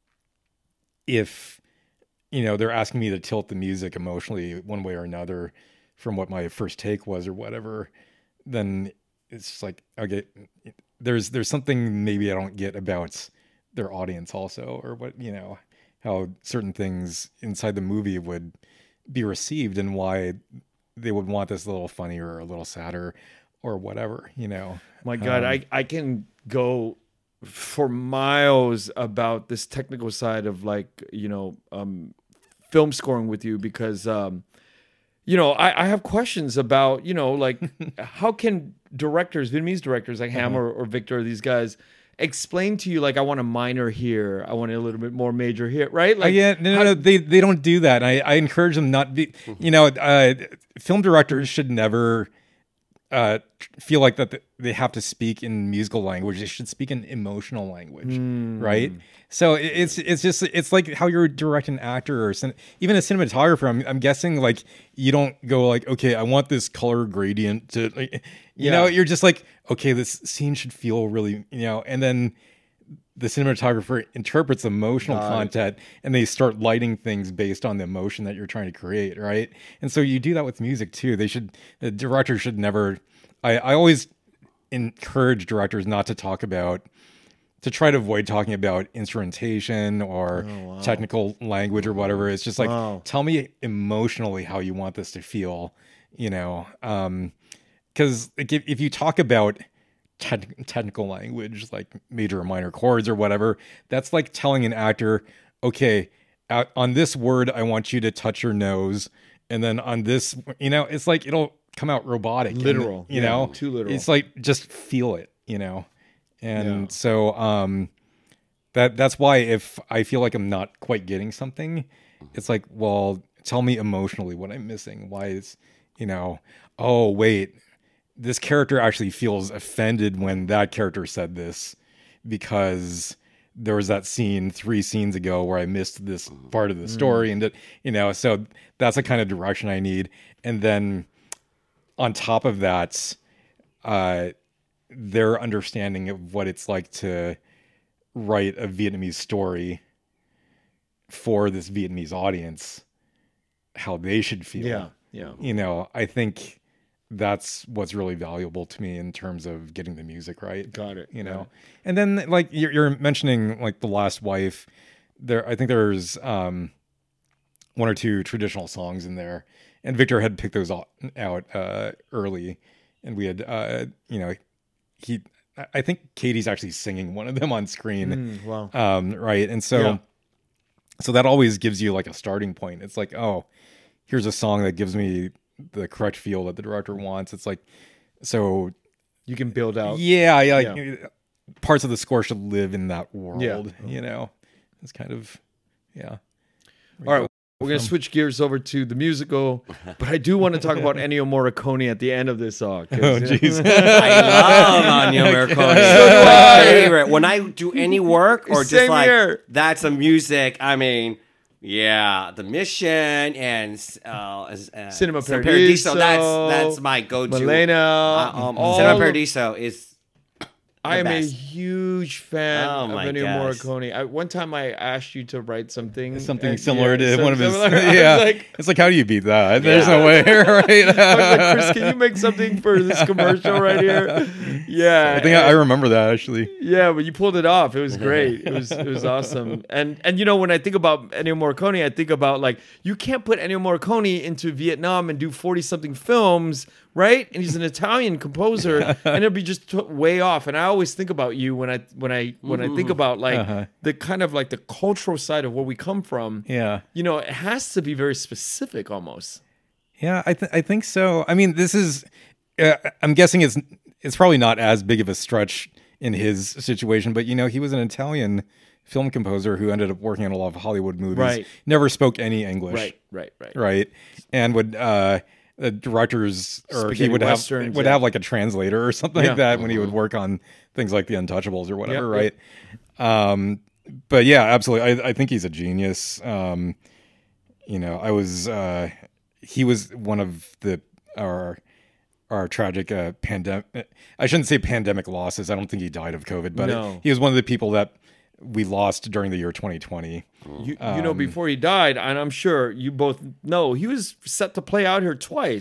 if you know they're asking me to tilt the music emotionally one way or another from what my first take was or whatever, then it's just like, okay, there's there's something maybe I don't get about their audience also, or what, you know, how certain things inside the movie would be received and why they would want this a little funnier or a little sadder or whatever, you know. My God, Um, I, I can go for miles about this technical side of like, you know, um, film scoring with you because, um, you know, I, I have questions about, you know, like how can directors, Vietnamese directors like Ham or, or Victor, these guys explain to you like, I want a minor here, I want a little bit more major here, right? Uh, Like, yeah, no, no, how- no, they they don't do that. I, I encourage them not be. You know, uh, film directors should never uh, feel like that th- they have to speak in musical language. They should speak in emotional language, right? So it- it's it's just it's like how you're directing an actor or cin- even a cinematographer. I'm, I'm guessing like you don't go like, okay, I want this color gradient to, like, you Yeah. know, you're just like, okay, this scene should feel really, you know, and then the cinematographer interprets emotional Got it. content and they start lighting things based on the emotion that you're trying to create, right? And so you do that with music too. They should, the director should never, I, I always encourage directors not to talk about, to try to avoid talking about instrumentation or technical language or whatever. It's just like, Wow. tell me emotionally how you want this to feel, you know? Um, because if, if you talk about tech technical language like major or minor chords or whatever, that's like telling an actor, okay, out on this word I want you to touch your nose, and then on this, you know, it's like it'll come out robotic, and, Literal, you yeah, know, too literal. It's like just feel it, you know, and Yeah. so um, that that's why if I feel like I'm not quite getting something, it's like, well, tell me emotionally what I'm missing. Why is, you know, oh wait, this character actually feels offended when that character said this because there was that scene three scenes ago where I missed this part of the story. And, that, you know, so that's the kind of direction I need. And then on top of that, uh, their understanding of what it's like to write a Vietnamese story for this Vietnamese audience, how they should feel. yeah, yeah. You know, I think that's what's really valuable to me in terms of getting the music right. Got it, You got know, it. and then like you're, you're mentioning like The Last Wife, there, I think there's um, one or two traditional songs in there, and Victor had picked those out, out uh, early, and we had, uh, you know, he, I think Katie's actually singing one of them on screen. Mm, wow. Um, right. And so, Yeah. so that always gives you like a starting point. It's like, oh, here's a song that gives me the correct feel that the director wants. It's like, so You can build out. yeah, yeah, like Yeah. parts of the score should live in that world, Yeah. you know, it's kind of, yeah. All right, we're going to switch gears over to the musical, but I do want to talk about Ennio Morricone at the end of this song. 'cause, Oh, you know- jeez. I love Ennio Morricone. So do My I. favorite. When I do any work or just Same like here. that's a music. I mean, yeah, The Mission and uh, uh, Cinema Cinema Paradiso. That's that's my go-to. Milena, Uh, um, all Cinema of- Paradiso is. I am a best. huge fan Oh of my Ennio gosh. Morricone. I, one time I asked you to write something. Something and- similar yeah, to one of his, similar. I was yeah. like, It's like, how do you beat that? There's Yeah. no way, right? I was like, Chris, can you make something for this commercial right here? Yeah. I think I, I remember that actually. Yeah, but you pulled it off. It was great. It was it was awesome. And and you know, when I think about Ennio Morricone, I think about like you can't put Ennio Morricone into Vietnam and do forty something films, right? And he's an Italian composer, and it'll be just t- way off. And I always think about you when I when I when I think about like Uh-huh. the kind of like the cultural side of where we come from. Yeah. You know, it has to be very specific almost. Yeah, I, th- I think so. I mean, this is, uh, I'm guessing it's, it's probably not as big of a stretch in his situation, but you know, he was an Italian film composer who ended up working on a lot of Hollywood movies, Right. never spoke any English. Right, right, right. Right. And would, uh, the directors or he Spaghetti would westerns, have would yeah. have like a translator or something Yeah. like that when he would work on things like The Untouchables or whatever, Yep, right? Um, but yeah, absolutely. I, I think he's a genius. Um, you know, I was uh, he was one of the our our tragic uh, pandemic. I shouldn't say pandemic losses. I don't think he died of COVID, but No. he was one of the people that we lost during the year twenty twenty. You, you know, before he died, and I'm sure you both know, he was set to play out here twice.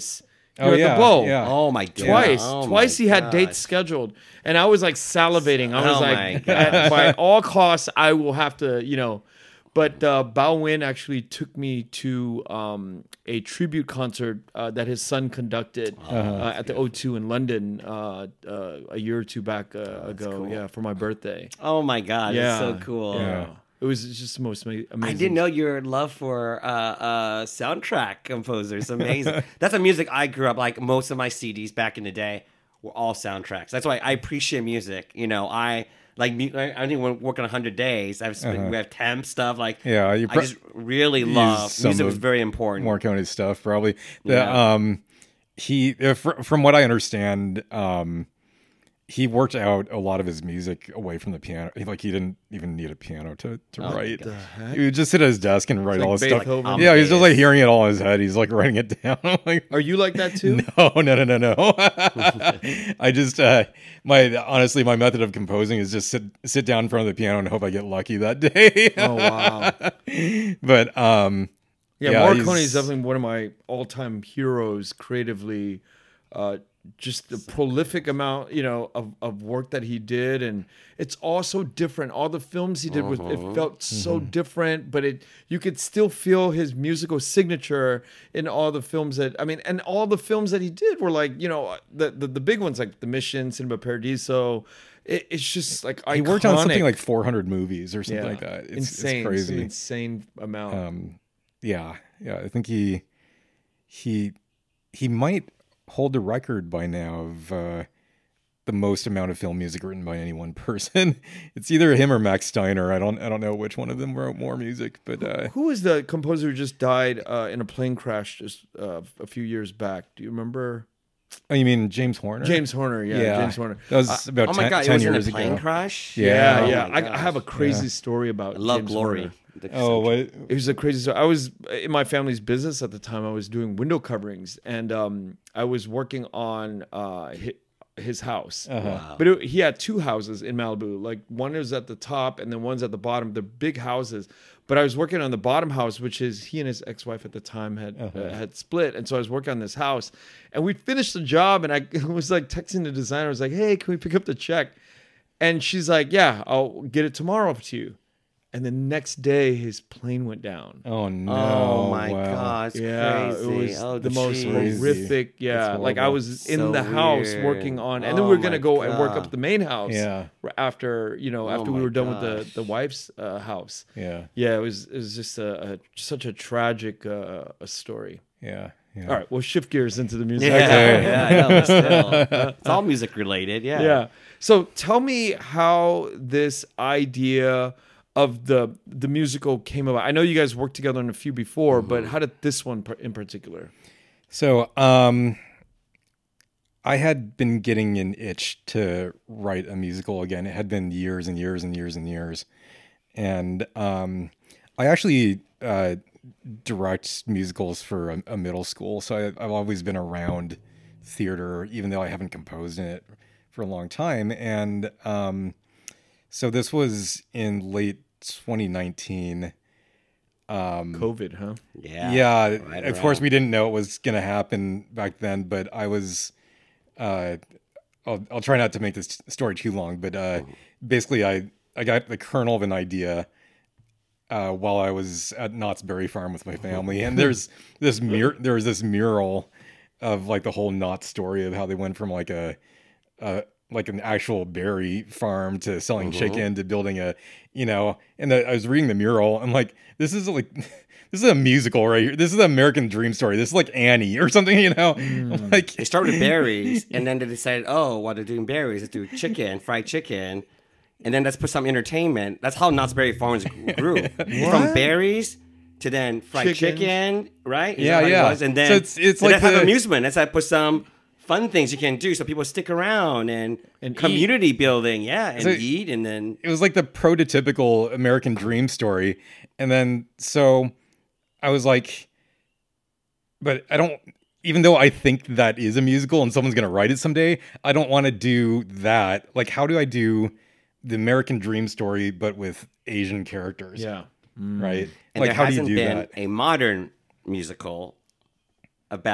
Oh, You're at yeah, the bowl. yeah. Oh my god! Twice, Oh, twice my he had gosh. dates scheduled, and I was like salivating. I was Oh, my like, gosh. at- by all costs, I will have to, you know. But uh, Bao Wen actually took me to um, a tribute concert uh, that his son conducted uh, at the O two in London uh, uh, a year or two back uh, ago. cool. Yeah, for my birthday. Oh my god! Yeah, It's so cool. Yeah, it was just the most ama- amazing. I didn't know your love for uh, uh, soundtrack composers. Amazing. That's a music I grew up like. Most of my C Ds back in the day were all soundtracks. That's why I appreciate music. You know, I like. mu- I I think when working a hundred days, I've spent, we have temp stuff. Like, Yeah, you I pro- just really use love some music. Was of very important. Morricone stuff probably. The, Yeah. um, he uh, fr- from what I understand, um, he worked out a lot of his music away from the piano. Like he didn't even need a piano to, to Oh, write. the heck? He would just sit at his desk and write Like all his stuff. Beethoven. Yeah, he's just like Amadeus. hearing it all in his head. He's like writing it down. I'm like, Are you like that too? no, no, no, no, no. I just uh, my honestly, my method of composing is just sit sit down in front of the piano and hope I get lucky that day. Oh wow. But um, Yeah, Yeah, Morricone he's- is definitely one of my all-time heroes creatively. Uh, just the prolific amount, you know, of, of work that he did, and it's all so different. All the films he did was it felt so different, but it you could still feel his musical signature in all the films that I mean, and all the films that he did were like, you know, the the, the big ones like The Mission, Cinema Paradiso. It, it's just like he worked on something iconic. like four hundred movies or something Yeah. like that. It's, insane, it's some crazy. insane amount. Um, yeah, yeah. I think he he he might hold the record by now of uh, the most amount of film music written by any one person. It's either him or Max Steiner. I don't I don't know which one of them wrote more music, but uh, Who was the composer who just died uh, in a plane crash just uh, a few years back? Do you remember? oh, you mean James Horner? James Horner, yeah, Yeah. James Horner. That was about Oh my ten, god! It ten was in years a plane ago. crash. Yeah. Yeah, Oh yeah. my I, I have a gosh. crazy Yeah. story about I love James Glory. Horner. The Oh, what? It was a crazy story. I was in my family's business at the time. I was doing window coverings, and um, I was working on uh, his, his house. Uh-huh. Wow. But it, he had two houses in Malibu. Like one was at the top, and then one's at the bottom. They're big houses. But I was working on the bottom house, which is he and his ex-wife at the time had uh, had split, and so I was working on this house. And we finished the job, and I was like texting the designer. I was like, "Hey, can we pick up the check?" And she's like, "Yeah, I'll get it tomorrow up to you." And the next day, his plane went down. Oh no! Oh my wow. god! It's Yeah, crazy. it was oh, the most jeez. horrific. Yeah, It's like I horrible. was in So the house weird. working on, and then Oh we were gonna my go and work God. up at the main house. Yeah. r- After you know, Oh after we my were done with gosh. the the wife's uh, house. Yeah, Yeah, it was it was just a, a such a tragic uh, a story. yeah, yeah. All right, we'll shift gears into the music. Yeah, Okay. yeah, I know, but still, it's all music related. Yeah. Yeah. So tell me how this idea of the the musical came about. I know you guys worked together on a few before, Mm-hmm. but how did this one par- in particular? So, um, I had been getting an itch to write a musical again. It had been years and years and years and years. And um, I actually uh, direct musicals for a, a middle school. So I, I've always been around theater, even though I haven't composed in it for a long time. And um, so this was in late twenty nineteen. Um, COVID, huh? Yeah. yeah, right of course around. we didn't know it was going to happen back then, but I was uh I'll I'll try not to make this story too long, but uh basically I I got the kernel of an idea uh while I was at Knott's Berry Farm with my family, and there's this mur- there was this mural of like the whole Knott story of how they went from like a uh like an actual berry farm to selling chicken to building a, you know, and the, I was reading the mural. I'm like, this is like, this is a musical right here. This is an American Dream story. This is like Annie or something, you know? I'm like, They started with berries, and then they decided, oh, while they're doing berries, let's do chicken, fried chicken, and then let's put some entertainment. That's how Knott's Berry Farms grew. From berries to then fried Chicken. chicken, right? Is Yeah, that how it yeah. was? And then So it's- it's then like they have the- amusement. Let's have put some fun things you can do so people stick around and, And community building, yeah, and So- eat, and then it was like the prototypical American Dream story. And then, so I was like, but I don't, even though I think that is a musical and someone's going to write it someday, I don't want to do that. Like, how do I do the American Dream story, but with Asian characters? Yeah. Right. and like, there how do you hasn't do been that? a modern musical about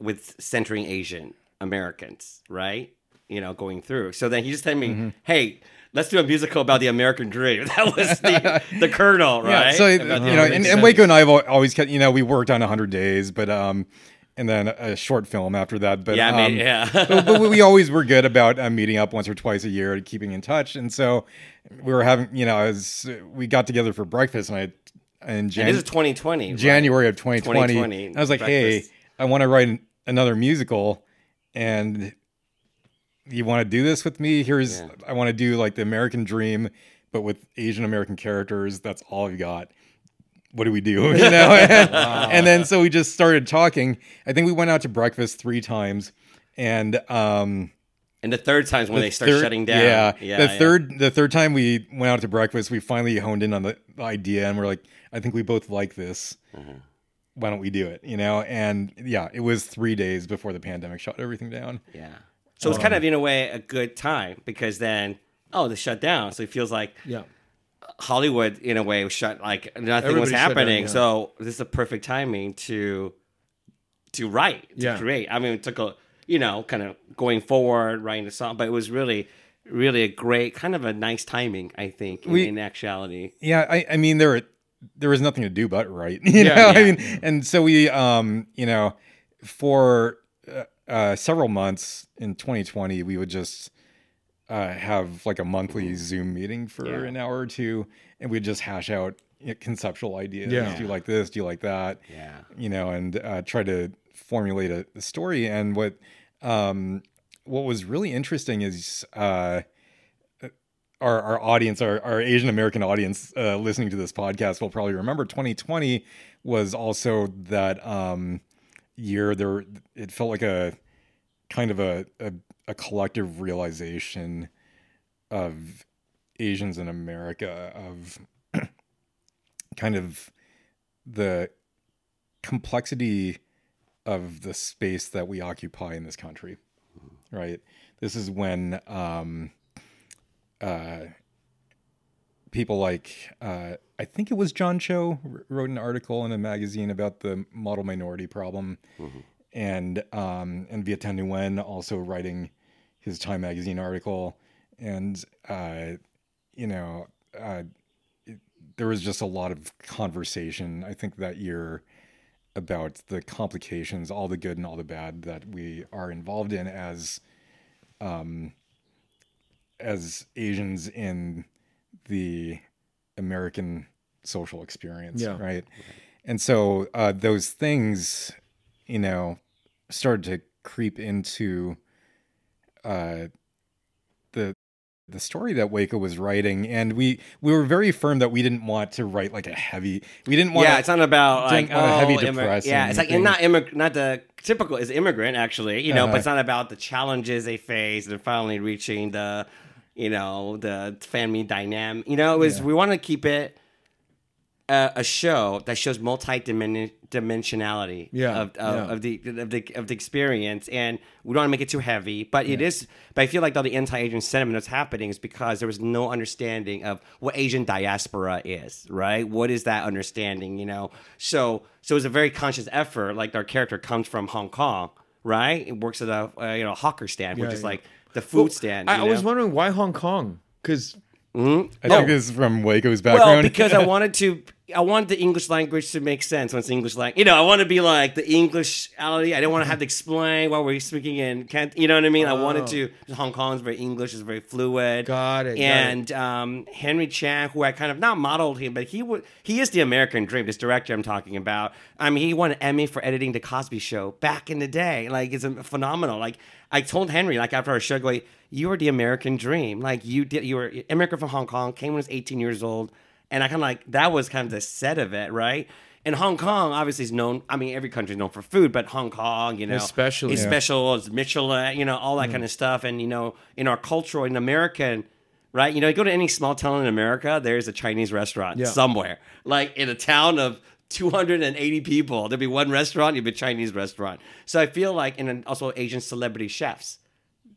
with centering Asian Americans, right? You know, going through. So then he just told me, mm-hmm. hey, let's do a musical about the American dream. That was the, the kernel, right? Yeah, so, you know, and, and Waco and I have always kept, you know, we worked on one hundred days, but, um, and then a short film after that. But, yeah, um, I mean, yeah. but, but we always were good about uh, meeting up once or twice a year and keeping in touch. And so we were having, you know, as we got together for breakfast and I, in Jan- and this is twenty twenty, January right? of twenty twenty. twenty twenty I was like, breakfast. hey, I want to write another musical and you want to do this with me? Here's, yeah. I want to do like the American dream, but with Asian American characters. That's all I've got. What do we do? You know? and, wow. and then so we just started talking. I think we went out to breakfast three times, and um, and the third time's when the they start third, shutting down. Yeah, yeah the yeah. third, the third time we went out to breakfast, we finally honed in on the idea, and we're like, I think we both like this. Mm-hmm. Why don't we do it? You know? And yeah, it was three days before the pandemic shut everything down. Yeah. So it's kind of, in a way, a good time because then, oh, they shut down. So it feels like yeah. Hollywood, in a way, was shut, like nothing Everybody was happening. Down, yeah. So this is a perfect timing to to write, to yeah. create. I mean, it took a, you know, kind of going forward, writing the song, but it was really, really a great, kind of a nice timing, I think, in, we, in actuality. Yeah, I, I mean, there there was nothing to do but write. You yeah, know, yeah. I mean, and so we, um, you know, for... Uh, Uh, several months in twenty twenty, we would just uh, have like a monthly Zoom meeting for yeah. an hour or two, and we'd just hash out you know, conceptual ideas. Yeah. Do you like this? Do you like that? Yeah. You know, and uh, try to formulate a, a story. And what um, what was really interesting is uh, our our audience, our, our Asian American audience uh, listening to this podcast will probably remember twenty twenty was also that um, year. There, it felt like a kind of a, a, a collective realization of Asians in America, of kind of the complexity of the space that we occupy in this country, right? This is when um, uh, people like, uh, I think it was John Cho wrote an article in a magazine about the model minority problem. Mm-hmm. And um, and Viet Thanh Nguyen also writing his Time magazine article, and uh, you know uh, it, there was just a lot of conversation, I think, that year about the complications, all the good and all the bad that we are involved in as um, as Asians in the American social experience, yeah. right? right? And so uh, those things, you know, started to creep into uh, the the story that Waco was writing, and we we were very firm that we didn't want to write like a heavy. We didn't want. Yeah, it's not about like oh, a heavy immig- depressing. Yeah, it's like thing. not immig- not the typical is immigrant actually, you know, uh-huh. but it's not about the challenges they face and finally reaching the, you know, the family dynamic. You know, it was yeah. we want to keep it. A, a show that shows multi-dimensionality yeah, of, of, yeah. of the of the of the experience, and we don't want to make it too heavy. But yeah. it is. But I feel like all the anti-Asian sentiment that's happening is because there was no understanding of what Asian diaspora is. Right? What is that understanding? You know. So so it was a very conscious effort. Like our character comes from Hong Kong, right? It works at a uh, you know hawker stand, yeah, which is yeah. like the food well, stand. I, you I know? was wondering why Hong Kong, because. Mm-hmm. I no. think this is from Waco's background. Well, because I wanted to, I wanted the English language to make sense when it's English language. You know, I want to be like the Englishality. I didn't want to have to explain why we're speaking in Can't. You know what I mean? Oh. I wanted to. Hong Kong is very English, is very fluid. Got it. And got it. Um, Henry Chang, who I kind of not modeled him, but he would. He is the American dream. This director I'm talking about. I mean, he won an Emmy for editing The Cosby Show back in the day. Like, it's a, phenomenal. Like, I told Henry, like after our show, like, you were the American dream. Like you did, you were an immigrant from Hong Kong, came when he was eighteen years old. And I kind of like, that was kind of the set of it, right? And Hong Kong obviously is known, I mean, every country is known for food, but Hong Kong, you know. Especially. It's yeah. special, it's Michelin, you know, all that mm. kind of stuff. And, you know, in our cultural, in American, right? You know, you go to any small town in America, there's a Chinese restaurant yeah. somewhere. Like in a town of two hundred eighty people, there'll be one restaurant, you'll be a Chinese restaurant. So I feel like, and then also Asian celebrity chefs.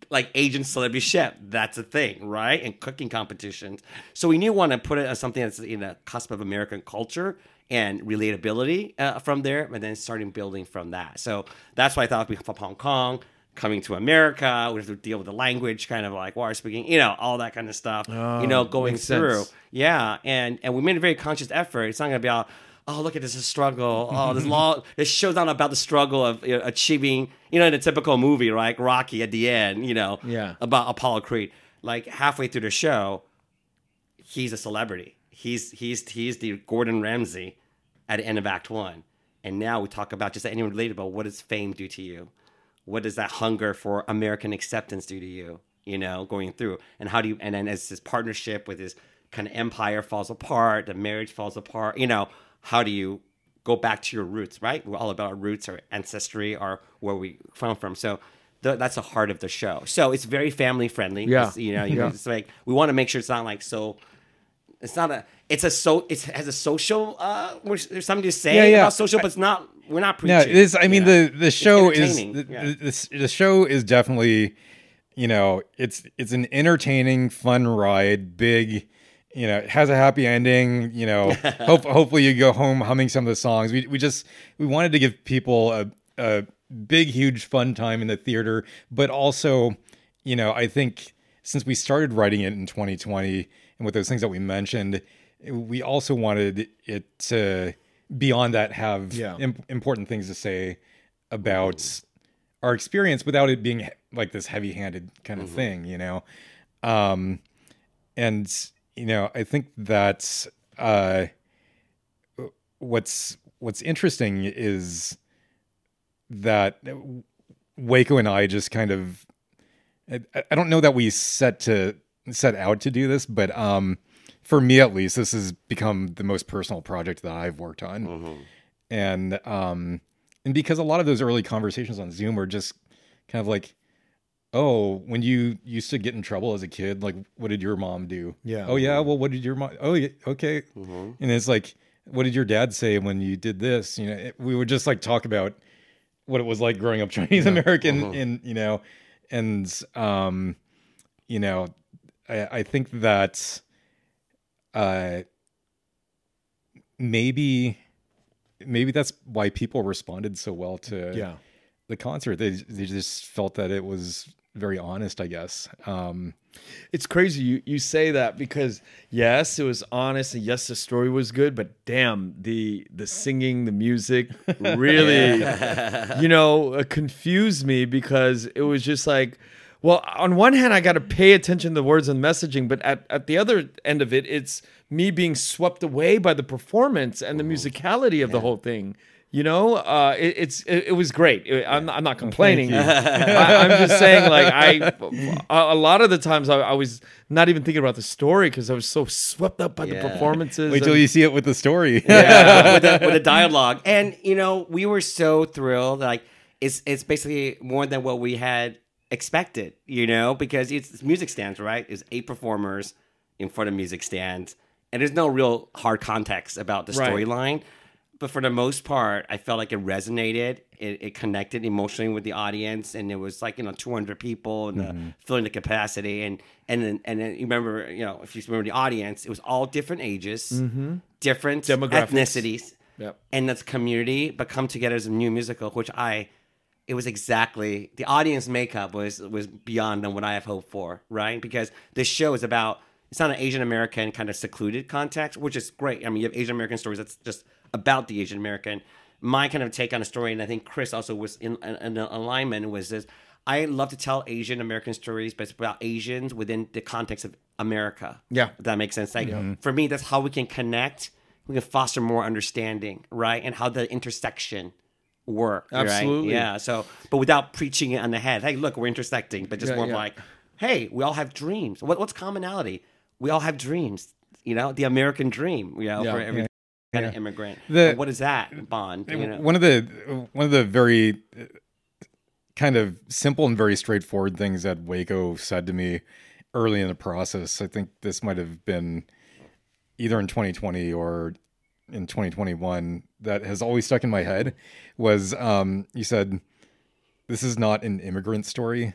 like Asian celebrity chef. That's a thing, right? And cooking competitions. So we knew we wanted to put it as something that's in the cusp of American culture and relatability uh, from there, and then starting building from that. So that's why I thought we from Hong Kong, coming to America, we have to deal with the language, kind of like water speaking, you know, all that kind of stuff, Oh, you know, going makes through. sense. Yeah, and and we made a very conscious effort. It's not going to be all, oh, look at this struggle. Oh, this long. This show's not about the struggle of you know, achieving, you know, in a typical movie, right? Rocky at the end, you know, Yeah. about Apollo Creed. Like halfway through the show, he's a celebrity. He's he's he's the Gordon Ramsay at the end of Act One, and now we talk about just anyone relatable. What does fame do to you? What does that hunger for American acceptance do to you? You know, going through, and how do you? And then as this partnership with his kind of empire falls apart, the marriage falls apart. You know, how do you go back to your roots? Right, we're all about our roots, our ancestry, or where we come from. So. th- That's the heart of the show. So it's very family friendly. Yeah. It's, you know, you Yeah. it's like we want to make sure it's not like so. It's not a. It's a so. It has a social. Uh, there's something to say Yeah, yeah. about social, but it's not. We're not preaching. No, it is. I mean, Yeah. the the show is entertaining, the, yeah. the, the, the show is definitely, you know, it's it's an entertaining, fun ride. Big, you know, it has a happy ending. You know, hope hopefully you go home humming some of the songs. We we just we wanted to give people a a big, huge, fun time in the theater, but also, you know, I think since we started writing it in twenty twenty and with those things that we mentioned, we also wanted it to beyond that have Yeah. im- important things to say about our experience without it being like this heavy-handed kind of thing, you know. Um, and you know, I think that uh, what's what's interesting is that Waco and I just kind of I, I don't know that we set to set out to do this, but um, for me at least, this has become the most personal project that I've worked on, Mm-hmm. and um, and because a lot of those early conversations on Zoom were just kind of like, oh, when you used to get in trouble as a kid, like, what did your mom do? Yeah. Oh yeah. Well, what did your mom? Oh yeah. Okay. Mm-hmm. And it's like, what did your dad say when you did this? You know, it, we would just like talk about what it was like growing up Chinese American, Mhm. in you know, and um, you know, I, I think that uh, maybe maybe that's why people responded so well to Yeah. the concert. They they just felt that it was very honest, I guess. Um, It's crazy you you say that because yes, it was honest and yes, the story was good, but damn, the the singing, the music really, you know, uh, confused me because it was just like, well, on one hand, I got to pay attention to the words and messaging, but at, at the other end of it, it's me being swept away by the performance and the musicality of the whole thing. You know, uh, it, it's it, it was great. It- I'm, I'm not complaining. you. I, I'm just saying, like I, a, a lot of the times I, I was not even thinking about the story because I was so swept up by Yeah. the performances. wait till and- you see it with the story. Yeah, with, the, with the dialogue, and you know, we were so thrilled. Like it's it's basically more than what we had expected. You know, because it's, it's music stands, right? It's eight performers in front of music stands, and there's no real hard context about the Right. storyline. But for the most part, I felt like it resonated. It, it connected emotionally with the audience, and it was like you know two hundred people and the, filling the capacity. And and then and then you remember you know if you remember the audience, it was all different ages, different Demographics. ethnicities, Yep. and that's community, but come together as a new musical. Which I, it was exactly the audience makeup was was beyond than what I have hoped for. Right, because this show is about. It's not an Asian American kind of secluded context, which is great. I mean, you have Asian American stories that's just about the Asian American. My kind of take on a story, and I think Chris also was in, in, in alignment, was this. I love to tell Asian American stories, but it's about Asians within the context of America. Yeah. If that makes sense. Like for me, that's how we can connect. We can foster more understanding, right? And how the intersection work. right? Absolutely. Yeah. So, but without preaching it on the head. Hey, look, we're intersecting, but just Yeah, more yeah. like, hey, we all have dreams. What, what's commonality? We all have dreams. You know, the American dream. You know, Yeah. for every Yeah. kind of Yeah. immigrant. The- And what is that bond? You know? One of the one of the very uh, kind of simple and very straightforward things that Waco said to me early in the process. I think this might have been either in twenty twenty or in twenty twenty-one that has always stuck in my head was um, you said, this is not an immigrant story.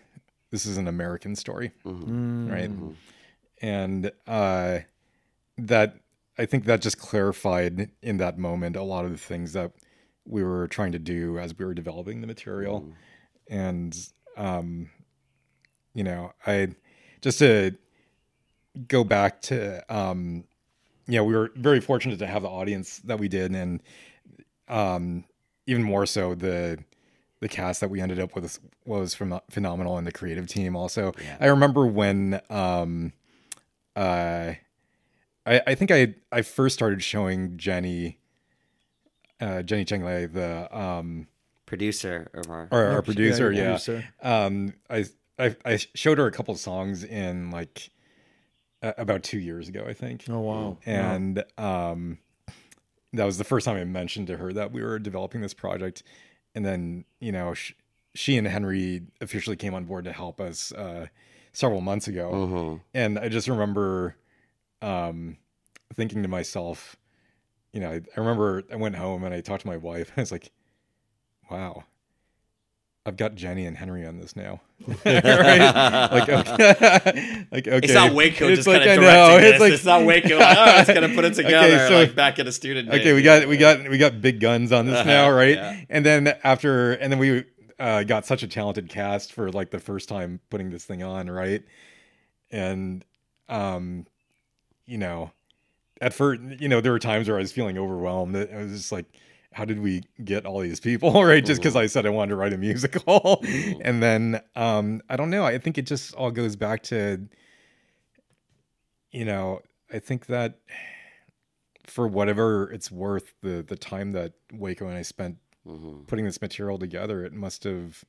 this is an American story, Mm-hmm. right? And uh, that I think that just clarified in that moment a lot of the things that we were trying to do as we were developing the material. Mm. And um, you know, I just to go back to um, you know, we were very fortunate to have the audience that we did, and um, even more so the the cast that we ended up with was from phenomenal, and the creative team also. Yeah. I remember when um, uh, I, I think I I first started showing Jenny uh, Jenny Cheng Lei, the um, Producer of our. our, our Yeah, producer, your yeah. producer. Um, I, I I showed her a couple of songs in like uh, about two years ago, I think. Oh wow. And um, that was the first time I mentioned to her that we were developing this project. And then, you know, sh- she and Henry officially came on board to help us uh, several months ago. Mhm. And I just remember um, thinking to myself, you know, I, I remember I went home and I talked to my wife. I was like, wow, I've got Jenny and Henry on this now. Right? Like, okay. like, okay. It's not Waco It's just like, kind I of know, directing it's this. like- It's not Waco. Like, oh, it's gonna put it together Okay, so- like back in a student. Okay, days. we got we got we got big guns on this Uh-huh, now, right? yeah. And then after, and then we uh, got such a talented cast for like the first time putting this thing on, right? And um, you know, at first, you know, there were times where I was feeling overwhelmed. I was just like, how did we get all these people, right? Just because I said I wanted to write a musical, and then um, I don't know. I think it just all goes back to, you know, I think that for whatever it's worth, the the time that Waco and I spent Mhm. putting this material together, it must have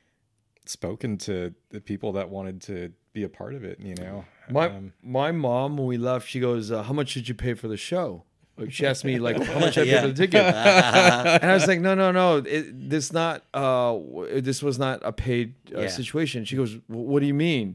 spoken to the people that wanted to be a part of it, you know. My Um, my mom, when we left, she goes, uh, "How much did you pay for the show?" Like, she asked me, like, "How much I paid Yeah. for the ticket?" And I was like, "No, no, no. It, this not. Uh, w- this was not a paid uh, Yeah. situation." She goes, "Wh- "What do you mean?"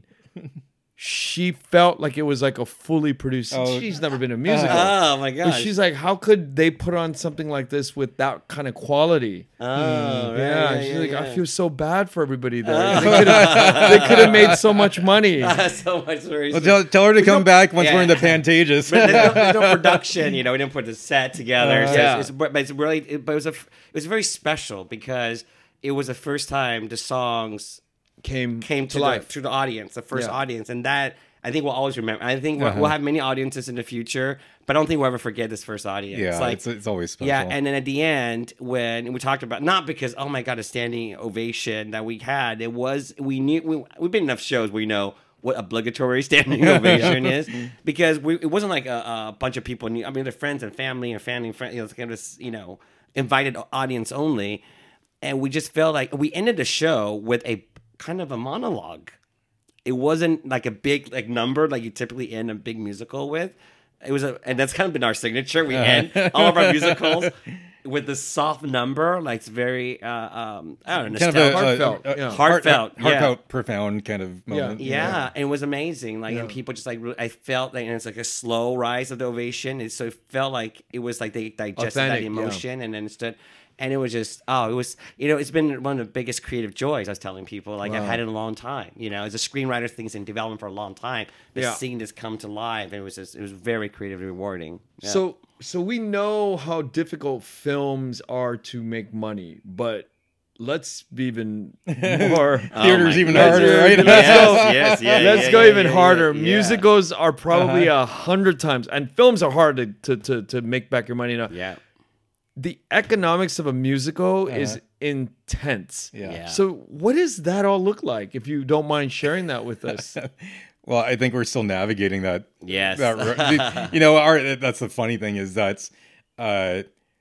She felt like it was like a fully produced. Oh. She's never been in a musical. Oh my But gosh. she's like, how could they put on something like this with that kind of quality? oh, right, yeah, yeah, she's yeah, like, yeah. I feel so bad for everybody there. They could have they could have made so much money. so much very. well, tell, tell her to come back once we're in the Yeah. Pantages. But there's, no, there's no production, you know. We didn't put the set together. Uh, so yeah. it's, it's, but it's really, it, but it was a, it was very special because it was the first time the songs Came came to, to the, life. to the audience, the first Yeah. audience, and that I think we'll always remember. I think we'll, Uh-huh. we'll have many audiences in the future, but I don't think we'll ever forget this first audience. yeah, like, it's, it's always special. yeah, and then at the end, when we talked about not because oh my god, a standing ovation that we had, it was we knew we, we've been in enough shows where we know what obligatory standing ovation is because we, it wasn't like a, a bunch of people. Knew, I mean, they're friends and family and family and friends. You know, it's kind of this, you know, invited audience only, and we just felt like we ended the show with a kind of a monologue. It wasn't like a big like number like you typically end a big musical with. It was a, and that's kind of been our signature. We end all of our musicals with this soft number, like it's very, uh, um, I don't know, kind of a, nostalgic. Heartfelt, a, a, yeah. Heartfelt, yeah. heartfelt, profound kind of moment. Yeah, and it was amazing. Like, and Yeah. people just like, really, I felt like and it's like a slow rise of the ovation. It, so it felt like it was like they digested Authentic, that yeah. emotion and then stood. And it was just, oh, it was, you know, it's been one of the biggest creative joys I was telling people. Like, I've Wow. had it in a long time. You know, as a screenwriter, things in development for a long time. But Yeah. seeing this come to life, it was just, it was very creatively rewarding. Yeah. So so we know how difficult films are to make money, but let's be even more. Oh Theater's my even goodness. harder, right? Let's Yes, go. yes, yeah, Let's yeah, go yeah, even yeah, harder. yeah. Musicals are probably a hundred times, and films are hard to, to, to, to make back your money now. Yeah. The economics of a musical is intense. Yeah. Yeah. So what does that all look like? If you don't mind sharing that with us. Well, I think we're still navigating that. Yes. That, ro- you know, our that's the funny thing is that uh,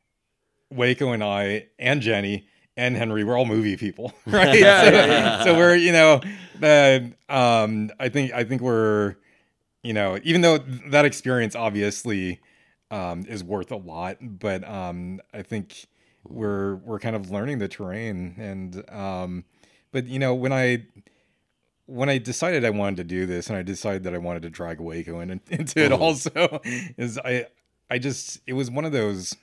Waco and I and Jenny and Henry, we're all movie people, right? Yeah, so, yeah, yeah. so we're, you know, uh, um, I think I think we're, you know, even though that experience obviously um, is worth a lot, but um, I think we're we're kind of learning the terrain, and um, but you know when I. When I decided I wanted to do this, and I decided that I wanted to drag Waco in, into it, also, is I, I just it was one of those,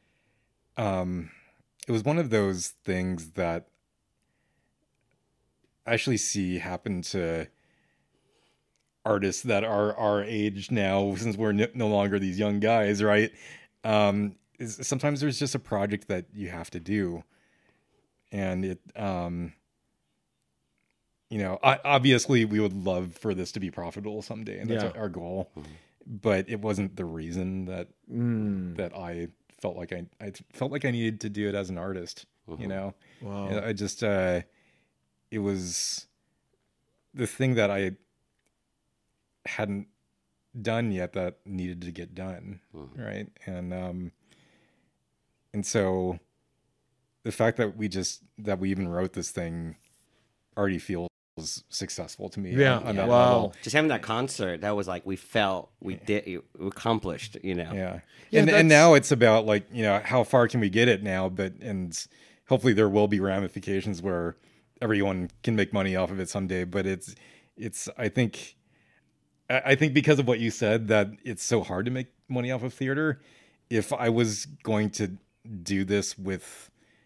um, it was one of those things that actually see happen to artists that are our age now, since we're no, no longer these young guys, right? Um, is sometimes there's just a project that you have to do, and it, um, you know, I, obviously we would love for this to be profitable someday, and that's Yeah. our, our goal. Mhm. But it wasn't the reason that Mm. that I felt like I I felt like I needed to do it as an artist. Mhm. You know, Wow. I just uh, it was the thing that I hadn't done yet that needed to get done, Mhm. right? And um, and so the fact that we just that we even wrote this thing already feels successful to me. Yeah. on, on Yeah. that Wow. level. Just having that concert, that was like we felt we did we accomplished. You know. Yeah. Yeah, and that's- and now it's about like, you know, how far can we get it now? But and hopefully there will be ramifications where everyone can make money off of it someday. But it's it's I think I I think because of what you said, that it's so hard to make money off of theater. If I was going to do this with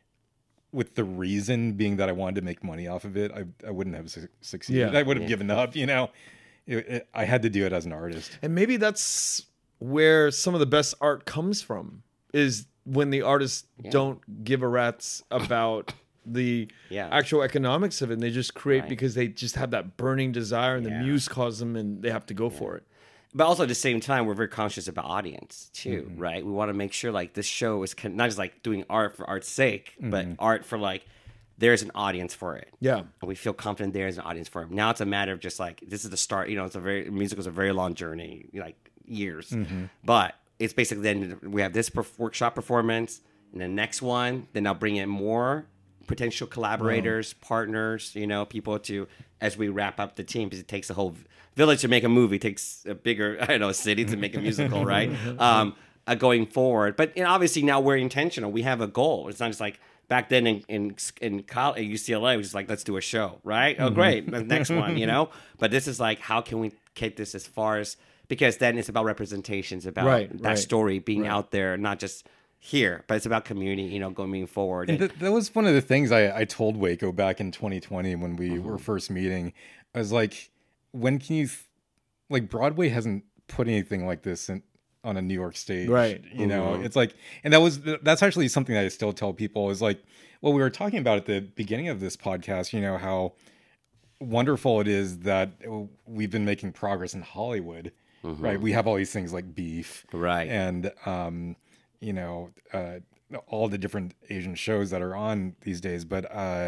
with the reason being that I wanted to make money off of it, I I wouldn't have su- succeeded. Yeah. I would have Yeah. given up, you know. It, it, I had to do it as an artist. And maybe that's where some of the best art comes from, is when the artists Yeah. don't give a rat's about the Yeah. actual economics of it, and they just create Right. because they just have that burning desire, and Yeah. the muse calls them, and they have to go for it. But also at the same time, we're very conscious about audience too, Mm-hmm. right? We want to make sure like this show is con- not just like doing art for art's sake, but Mm-hmm. art for like there's an audience for it. Yeah. And we feel confident there is an audience for it. Now it's a matter of just like this is the start. You know, it's a very musical is a very long journey, like years. Mm-hmm. But it's basically then we have this perf- workshop performance, and the next one, then I'll bring in more potential collaborators, partners, you know, people to as we wrap up the team, because it takes a whole v- village to make a movie. It takes a bigger, I don't know, city to make a musical, right? Um, uh, going forward, but you know, obviously now we're intentional. We have a goal. It's not just like back then in in in college, at U C L A, it was just like let's do a show, right? Oh, great, the next one, you know. But this is like how can we take this as far as because then it's about representations, about Right, that right, story being right. out there, not just here, but it's about community, you know, going forward. And And- th- that was one of the things I, I told Waco back in twenty twenty when we Mm-hmm. were first meeting. I was like, when can you, th- like, Broadway hasn't put anything like this in, on a New York stage, Right. You know, Mhm. it's like, and that was, that's actually something that I still tell people is like, well, we were talking about at the beginning of this podcast, you know, how wonderful it is that we've been making progress in Hollywood, right? We have all these things like Beef, Right. and um, you know, uh, all the different Asian shows that are on these days. But uh,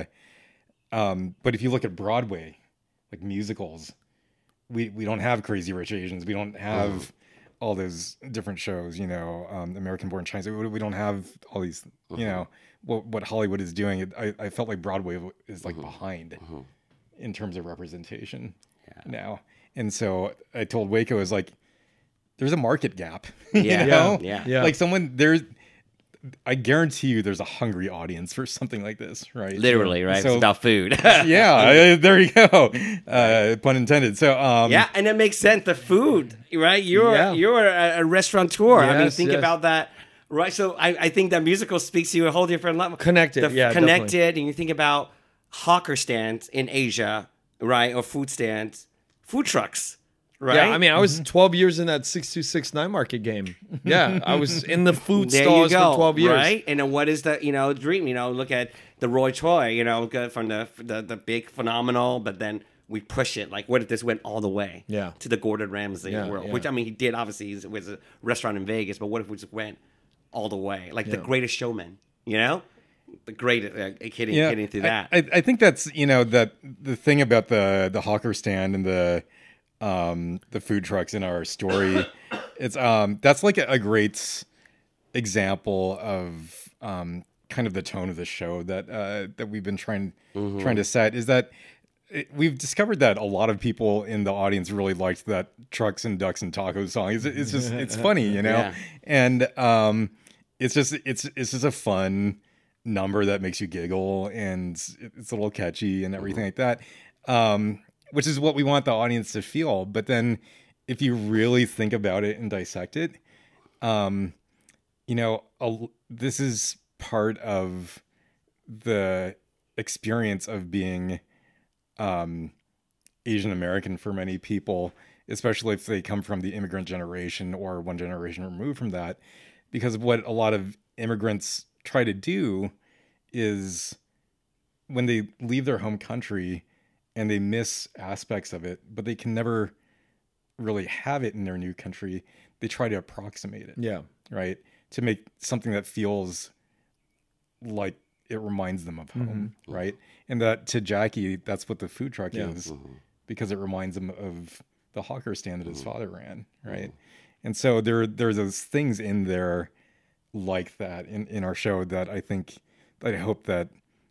um, but if you look at Broadway, like musicals, we we don't have Crazy Rich Asians. We don't have all those different shows. You know, um, American Born Chinese. We, we don't have all these. You know, what what Hollywood is doing. It, I I felt like Broadway is like behind in terms of representation now. And so I told Waco is like, there's a market gap. you Yeah, know? yeah. Yeah. Like someone there's, I guarantee you, there's a hungry audience for something like this, right? Literally, right? So, it's about food. yeah, uh, there you go. Uh, pun intended. So, um, Yeah, and it makes sense. The food, right? You're Yeah. you're a, a restaurateur. I mean, Yes, think yes. about that, right? So I, I think that musical speaks to you a whole different level. Connected, The- yeah, connected, and you think about hawker stands in Asia, right, or food stands, food trucks, right? Yeah, I mean, I was twelve years in that six two six nine market game. Yeah, I was in the food there stalls you go, for twelve years. right? And then what is the you know dream? You know, look at the Roy Choi, you know, go from the the the big phenomenal, but then we push it. Like, what if this went all the way? Yeah. To the Gordon Ramsay Yeah, world, yeah. which I mean, he did. Obviously, it was a restaurant in Vegas, but what if we just went all the way, like the Yeah. Greatest Showman? You know, the greatest uh, hitting yeah, hitting through I- that. I, I think that's, you know, that the thing about the the hawker stand and the um the food trucks in our story, it's um that's like a, a great example of um kind of the tone of the show that uh that we've been trying trying to set is that it, we've discovered that a lot of people in the audience really liked that Trucks and Ducks and Tacos song. It's, it's just it's funny, you know, Yeah. and um it's just it's it's just a fun number that makes you giggle, and it's a little catchy and everything like that, um which is what we want the audience to feel. But then if you really think about it and dissect it, um you know, a, this is part of the experience of being um, Asian American for many people, especially if they come from the immigrant generation or one generation removed from that, because what a lot of immigrants try to do is when they leave their home country and they miss aspects of it, but they can never really have it in their new country, they try to approximate it. Yeah. Right? To make something that feels like it reminds them of home, Mm-hmm. right? And that to Jackie, that's what the food truck Yeah. is, because it reminds him of the hawker stand that his father ran, right? And so there there's those things in there like that in, in our show that I think, that I hope that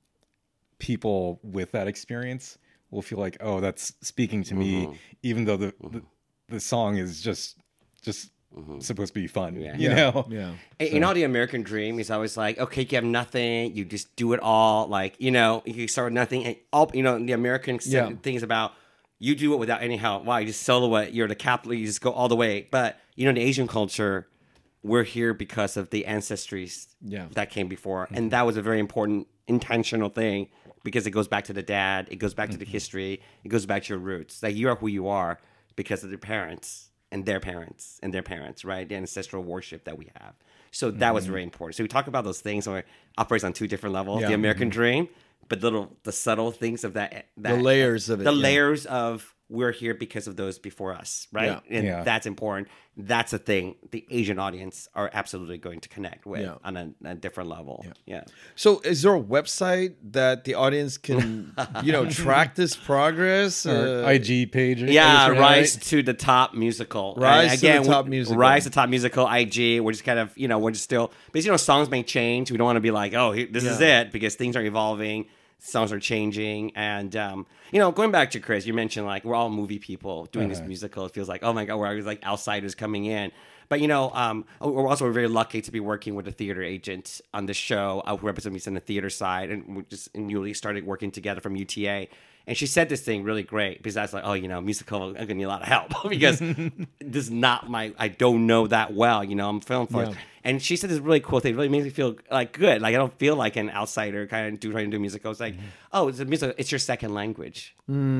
people with that experience will feel like, oh, that's speaking to me, even though the, the the song is just just supposed to be fun, Yeah. you Yeah. know? Yeah. And, you know, the American dream is always like, okay, you have nothing, you just do it all. Like, you know, you start with nothing. And all, you know, the American Yeah. thing is about you do it without any help. Wow, you just solo it. You're the capital. You just go all the way. But, you know, in the Asian culture, we're here because of the ancestries Yeah. that came before. And that was a very important, intentional thing because it goes back to the dad. It goes back to the history. It goes back to your roots. Like, you are who you are because of your parents. And their parents and their parents, right? The ancestral worship that we have. So that was very important. So we talk about those things where it operates on two different levels. Yeah. The American dream, but little the subtle things of that. that The layers of it, The yeah. layers of we're here because of those before us, right? Yeah. And Yeah. that's important. That's a thing the Asian audience are absolutely going to connect with Yeah. on a, a different level. Yeah. So, is there a website that the audience can, you know, track this progress? Or Uh, I G page. I Yeah, guess, right? Rise to the Top musical. Rise And to the we- Top musical. Rise to the Top musical. I G. We're just kind of, you know, we're just still because you know songs may change. We don't want to be like, oh, here, this is Yeah. it because things are evolving, songs are changing, and um, you know, going back to Chris, you mentioned like we're all movie people doing this musical. It feels like, oh my god, we're always like outsiders coming in. But you know, um, we're also very lucky to be working with a theater agent on the show uh, who represents me on the theater side, and we just newly started working together from U T A. And she said this thing really great because I was like, oh, you know, musical, I'm gonna need a lot of help because this is not my, I don't know that well, you know, I'm film for. Yeah. And she said this really cool thing. It really makes me feel like good. Like I don't feel like an outsider kind of do trying to do musical. It's like, oh, it's a musical. It's your second language.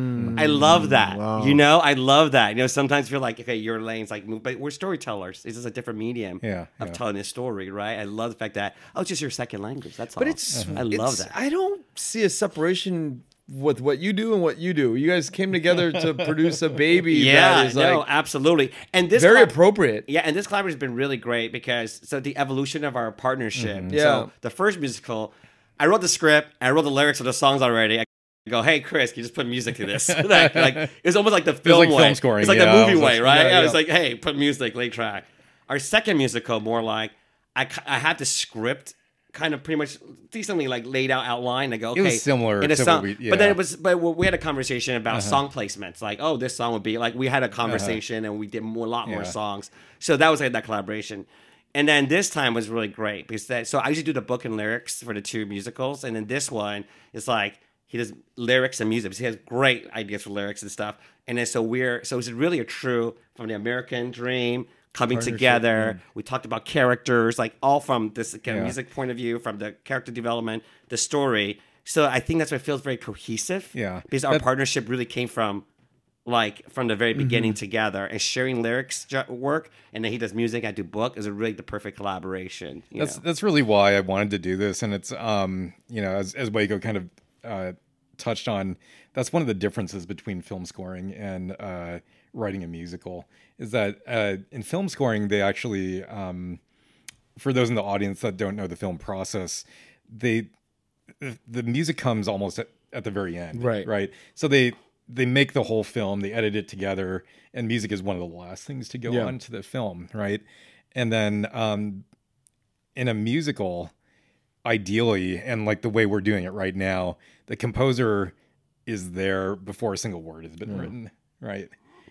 I love that. Wow. You know, I love that. You know, sometimes I feel like, okay, your lane's like, move, but we're storytellers. It's just a different medium Yeah, of yeah. telling a story, right? I love the fact that, oh, it's just your second language. That's all. But it's, I love it's- that. I don't see a separation with what you do and what you do. You guys came together to produce a baby. Yeah, that is no, like absolutely. And this very collab- appropriate. Yeah, and this collaboration has been really great because so the evolution of our partnership. Yeah. So the first musical, I wrote the script, I wrote the lyrics of the songs already. I go, hey Chris, can you just put music to this? like, like it's almost like the film like way. film scoring, It's like yeah, the I movie was way, like- right? yeah, Yeah, yeah. it's like, hey, put music, lay track. Our second musical, more like I, I had the script kind of pretty much decently like laid out outline. I go, okay, was similar in a to song, what we- but then yeah. it was, but we had a conversation about song placements. Like, oh, this song would be like we had a conversation and we did more, a lot more Yeah. songs. So that was like that collaboration. And then this time was really great because that, so I usually do the book and lyrics for the two musicals, and then this one is like he does lyrics and music. He has great ideas for lyrics and stuff. And then so we're so it's really a true from the American dream coming together. We talked about characters, like all from this kind of Yeah. music point of view, from the character development, the story. So I think that's why it feels very cohesive. Yeah. Because our That- partnership really came from like from the very beginning together and sharing lyrics jo- work, and then he does music, I do book, is a really the perfect collaboration. you That's know? that's really why I wanted to do this, and it's um you know as as Waco kind of uh, touched on, that's one of the differences between film scoring and uh, writing a musical is that uh, in film scoring they actually um, for those in the audience that don't know the film process, they the music comes almost at, at the very end, Right. Right. So they they make the whole film, they edit it together, and music is one of the last things to go Yeah. on to the film, right? And then um, in a musical, ideally, and like the way we're doing it right now, the composer is there before a single word has been written, right?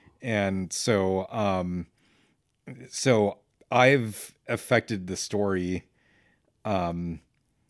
And so, um, so I've affected the story, um,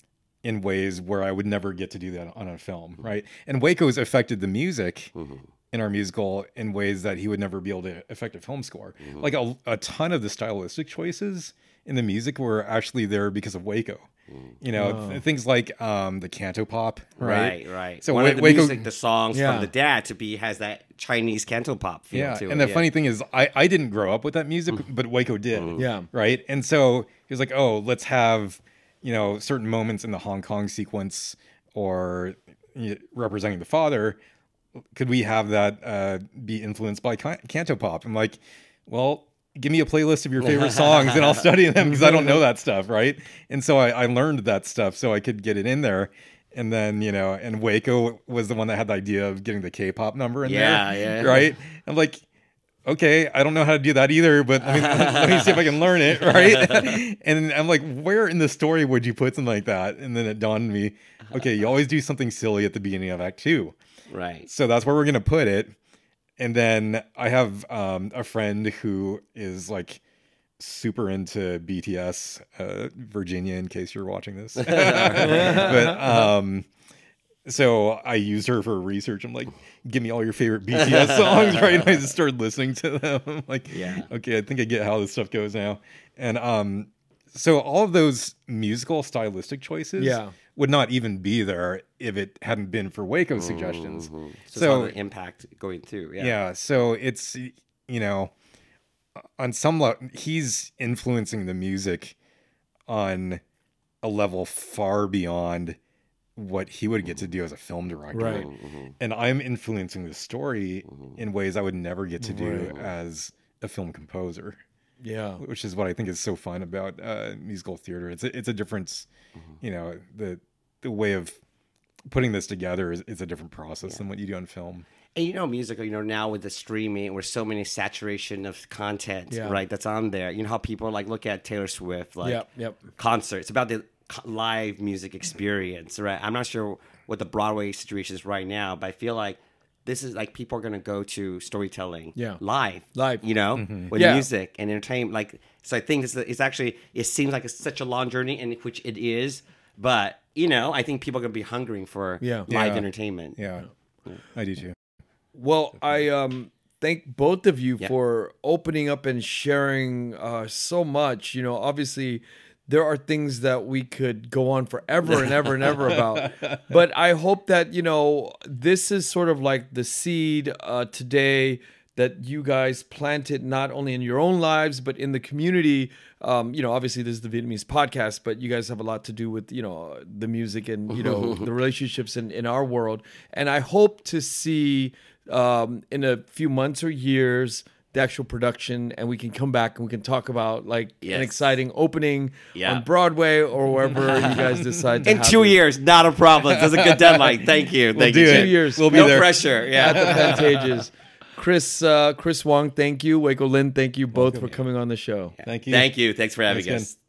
in ways where I would never get to do that on a film, right? And Waco's affected the music in our musical in ways that he would never be able to affect a film score. Mm-hmm. Like a, a ton of the stylistic choices in the music were actually there because of Waco. You know, th- things like um, the canto pop, right? Right, right. So One Wa- of the Waco- music, the songs Yeah. from the dad to be has that Chinese canto pop feel Yeah, to it. and the yeah. funny thing is, I, I didn't grow up with that music, but Waco did. Yeah. Right? And so he was like, oh, let's have, you know, certain moments in the Hong Kong sequence or you know, representing the father. Could we have that uh, be influenced by can- canto pop? I'm like, well, give me a playlist of your favorite songs and I'll study them because I don't know that stuff, right? And so I, I learned that stuff so I could get it in there. And then, you know, and Waco was the one that had the idea of getting the K-pop number in Yeah, there. yeah. Right? I'm like, okay, I don't know how to do that either, but let me, let me see if I can learn it, right? And I'm like, where in the story would you put something like that? And then it dawned on me, okay, you always do something silly at the beginning of Act Two. Right. So that's where we're going to put it. And then I have um, a friend who is like super into B T S, uh, Virginia, in case you're watching this. but um, so I used her for research. I'm like, give me all your favorite B T S songs, right? And I just started listening to them. I'm like, Yeah. okay, I think I get how this stuff goes now. And um, so all of those musical stylistic choices Yeah. would not even be there if it hadn't been for Waco's suggestions. So, So- so the impact going through. Yeah. Yeah. So it's, you know, on some level, he's influencing the music on a level far beyond what he would get to do as a film director. Right. And I'm influencing the story in ways I would never get to do as a film composer, Yeah. which is what I think is so fun about uh, musical theater. It's a, it's a difference, you know, the the way of putting this together is, is a different process than what you do on film. And you know, musical, you know, now with the streaming, where so many saturation of content, Yeah. right, that's on there. You know how people like look at Taylor Swift, like Yep, yep. concert. It's about the co- live music experience, right? I'm not sure what the Broadway situation is right now, but I feel like this is like people are going to go to storytelling Yeah. live, Live. you know, with Yeah. music and entertainment. Like, so I think it's, it's actually, it seems like it's such a long journey, and which it is, but you know, I think people are going to be hungering for Yeah. live Yeah. entertainment. Yeah, I do too. Well, I um thank both of you Yeah. for opening up and sharing uh, so much. You know, obviously there are things that we could go on forever and ever and ever about. But I hope that, you know, this is sort of like the seed uh, today that you guys planted not only in your own lives, but in the community. Um, you know, obviously this is the Vietnamese podcast, but you guys have a lot to do with, you know, the music and, you know, the relationships in, in our world. And I hope to see um, in a few months or years the actual production, and we can come back and we can talk about like Yes. an exciting opening Yeah. on Broadway or wherever you guys decide to In have two it. years, not a problem. That's a good deadline. Thank you. Thank do you. it. Jim. Two years. We'll be no there. pressure. Yeah. At the Pantages. Chris, uh, Chris Wong, thank you. Waco Lin, thank you both for coming on the show. Thank you. Thank you. Thanks for having Thanks, us.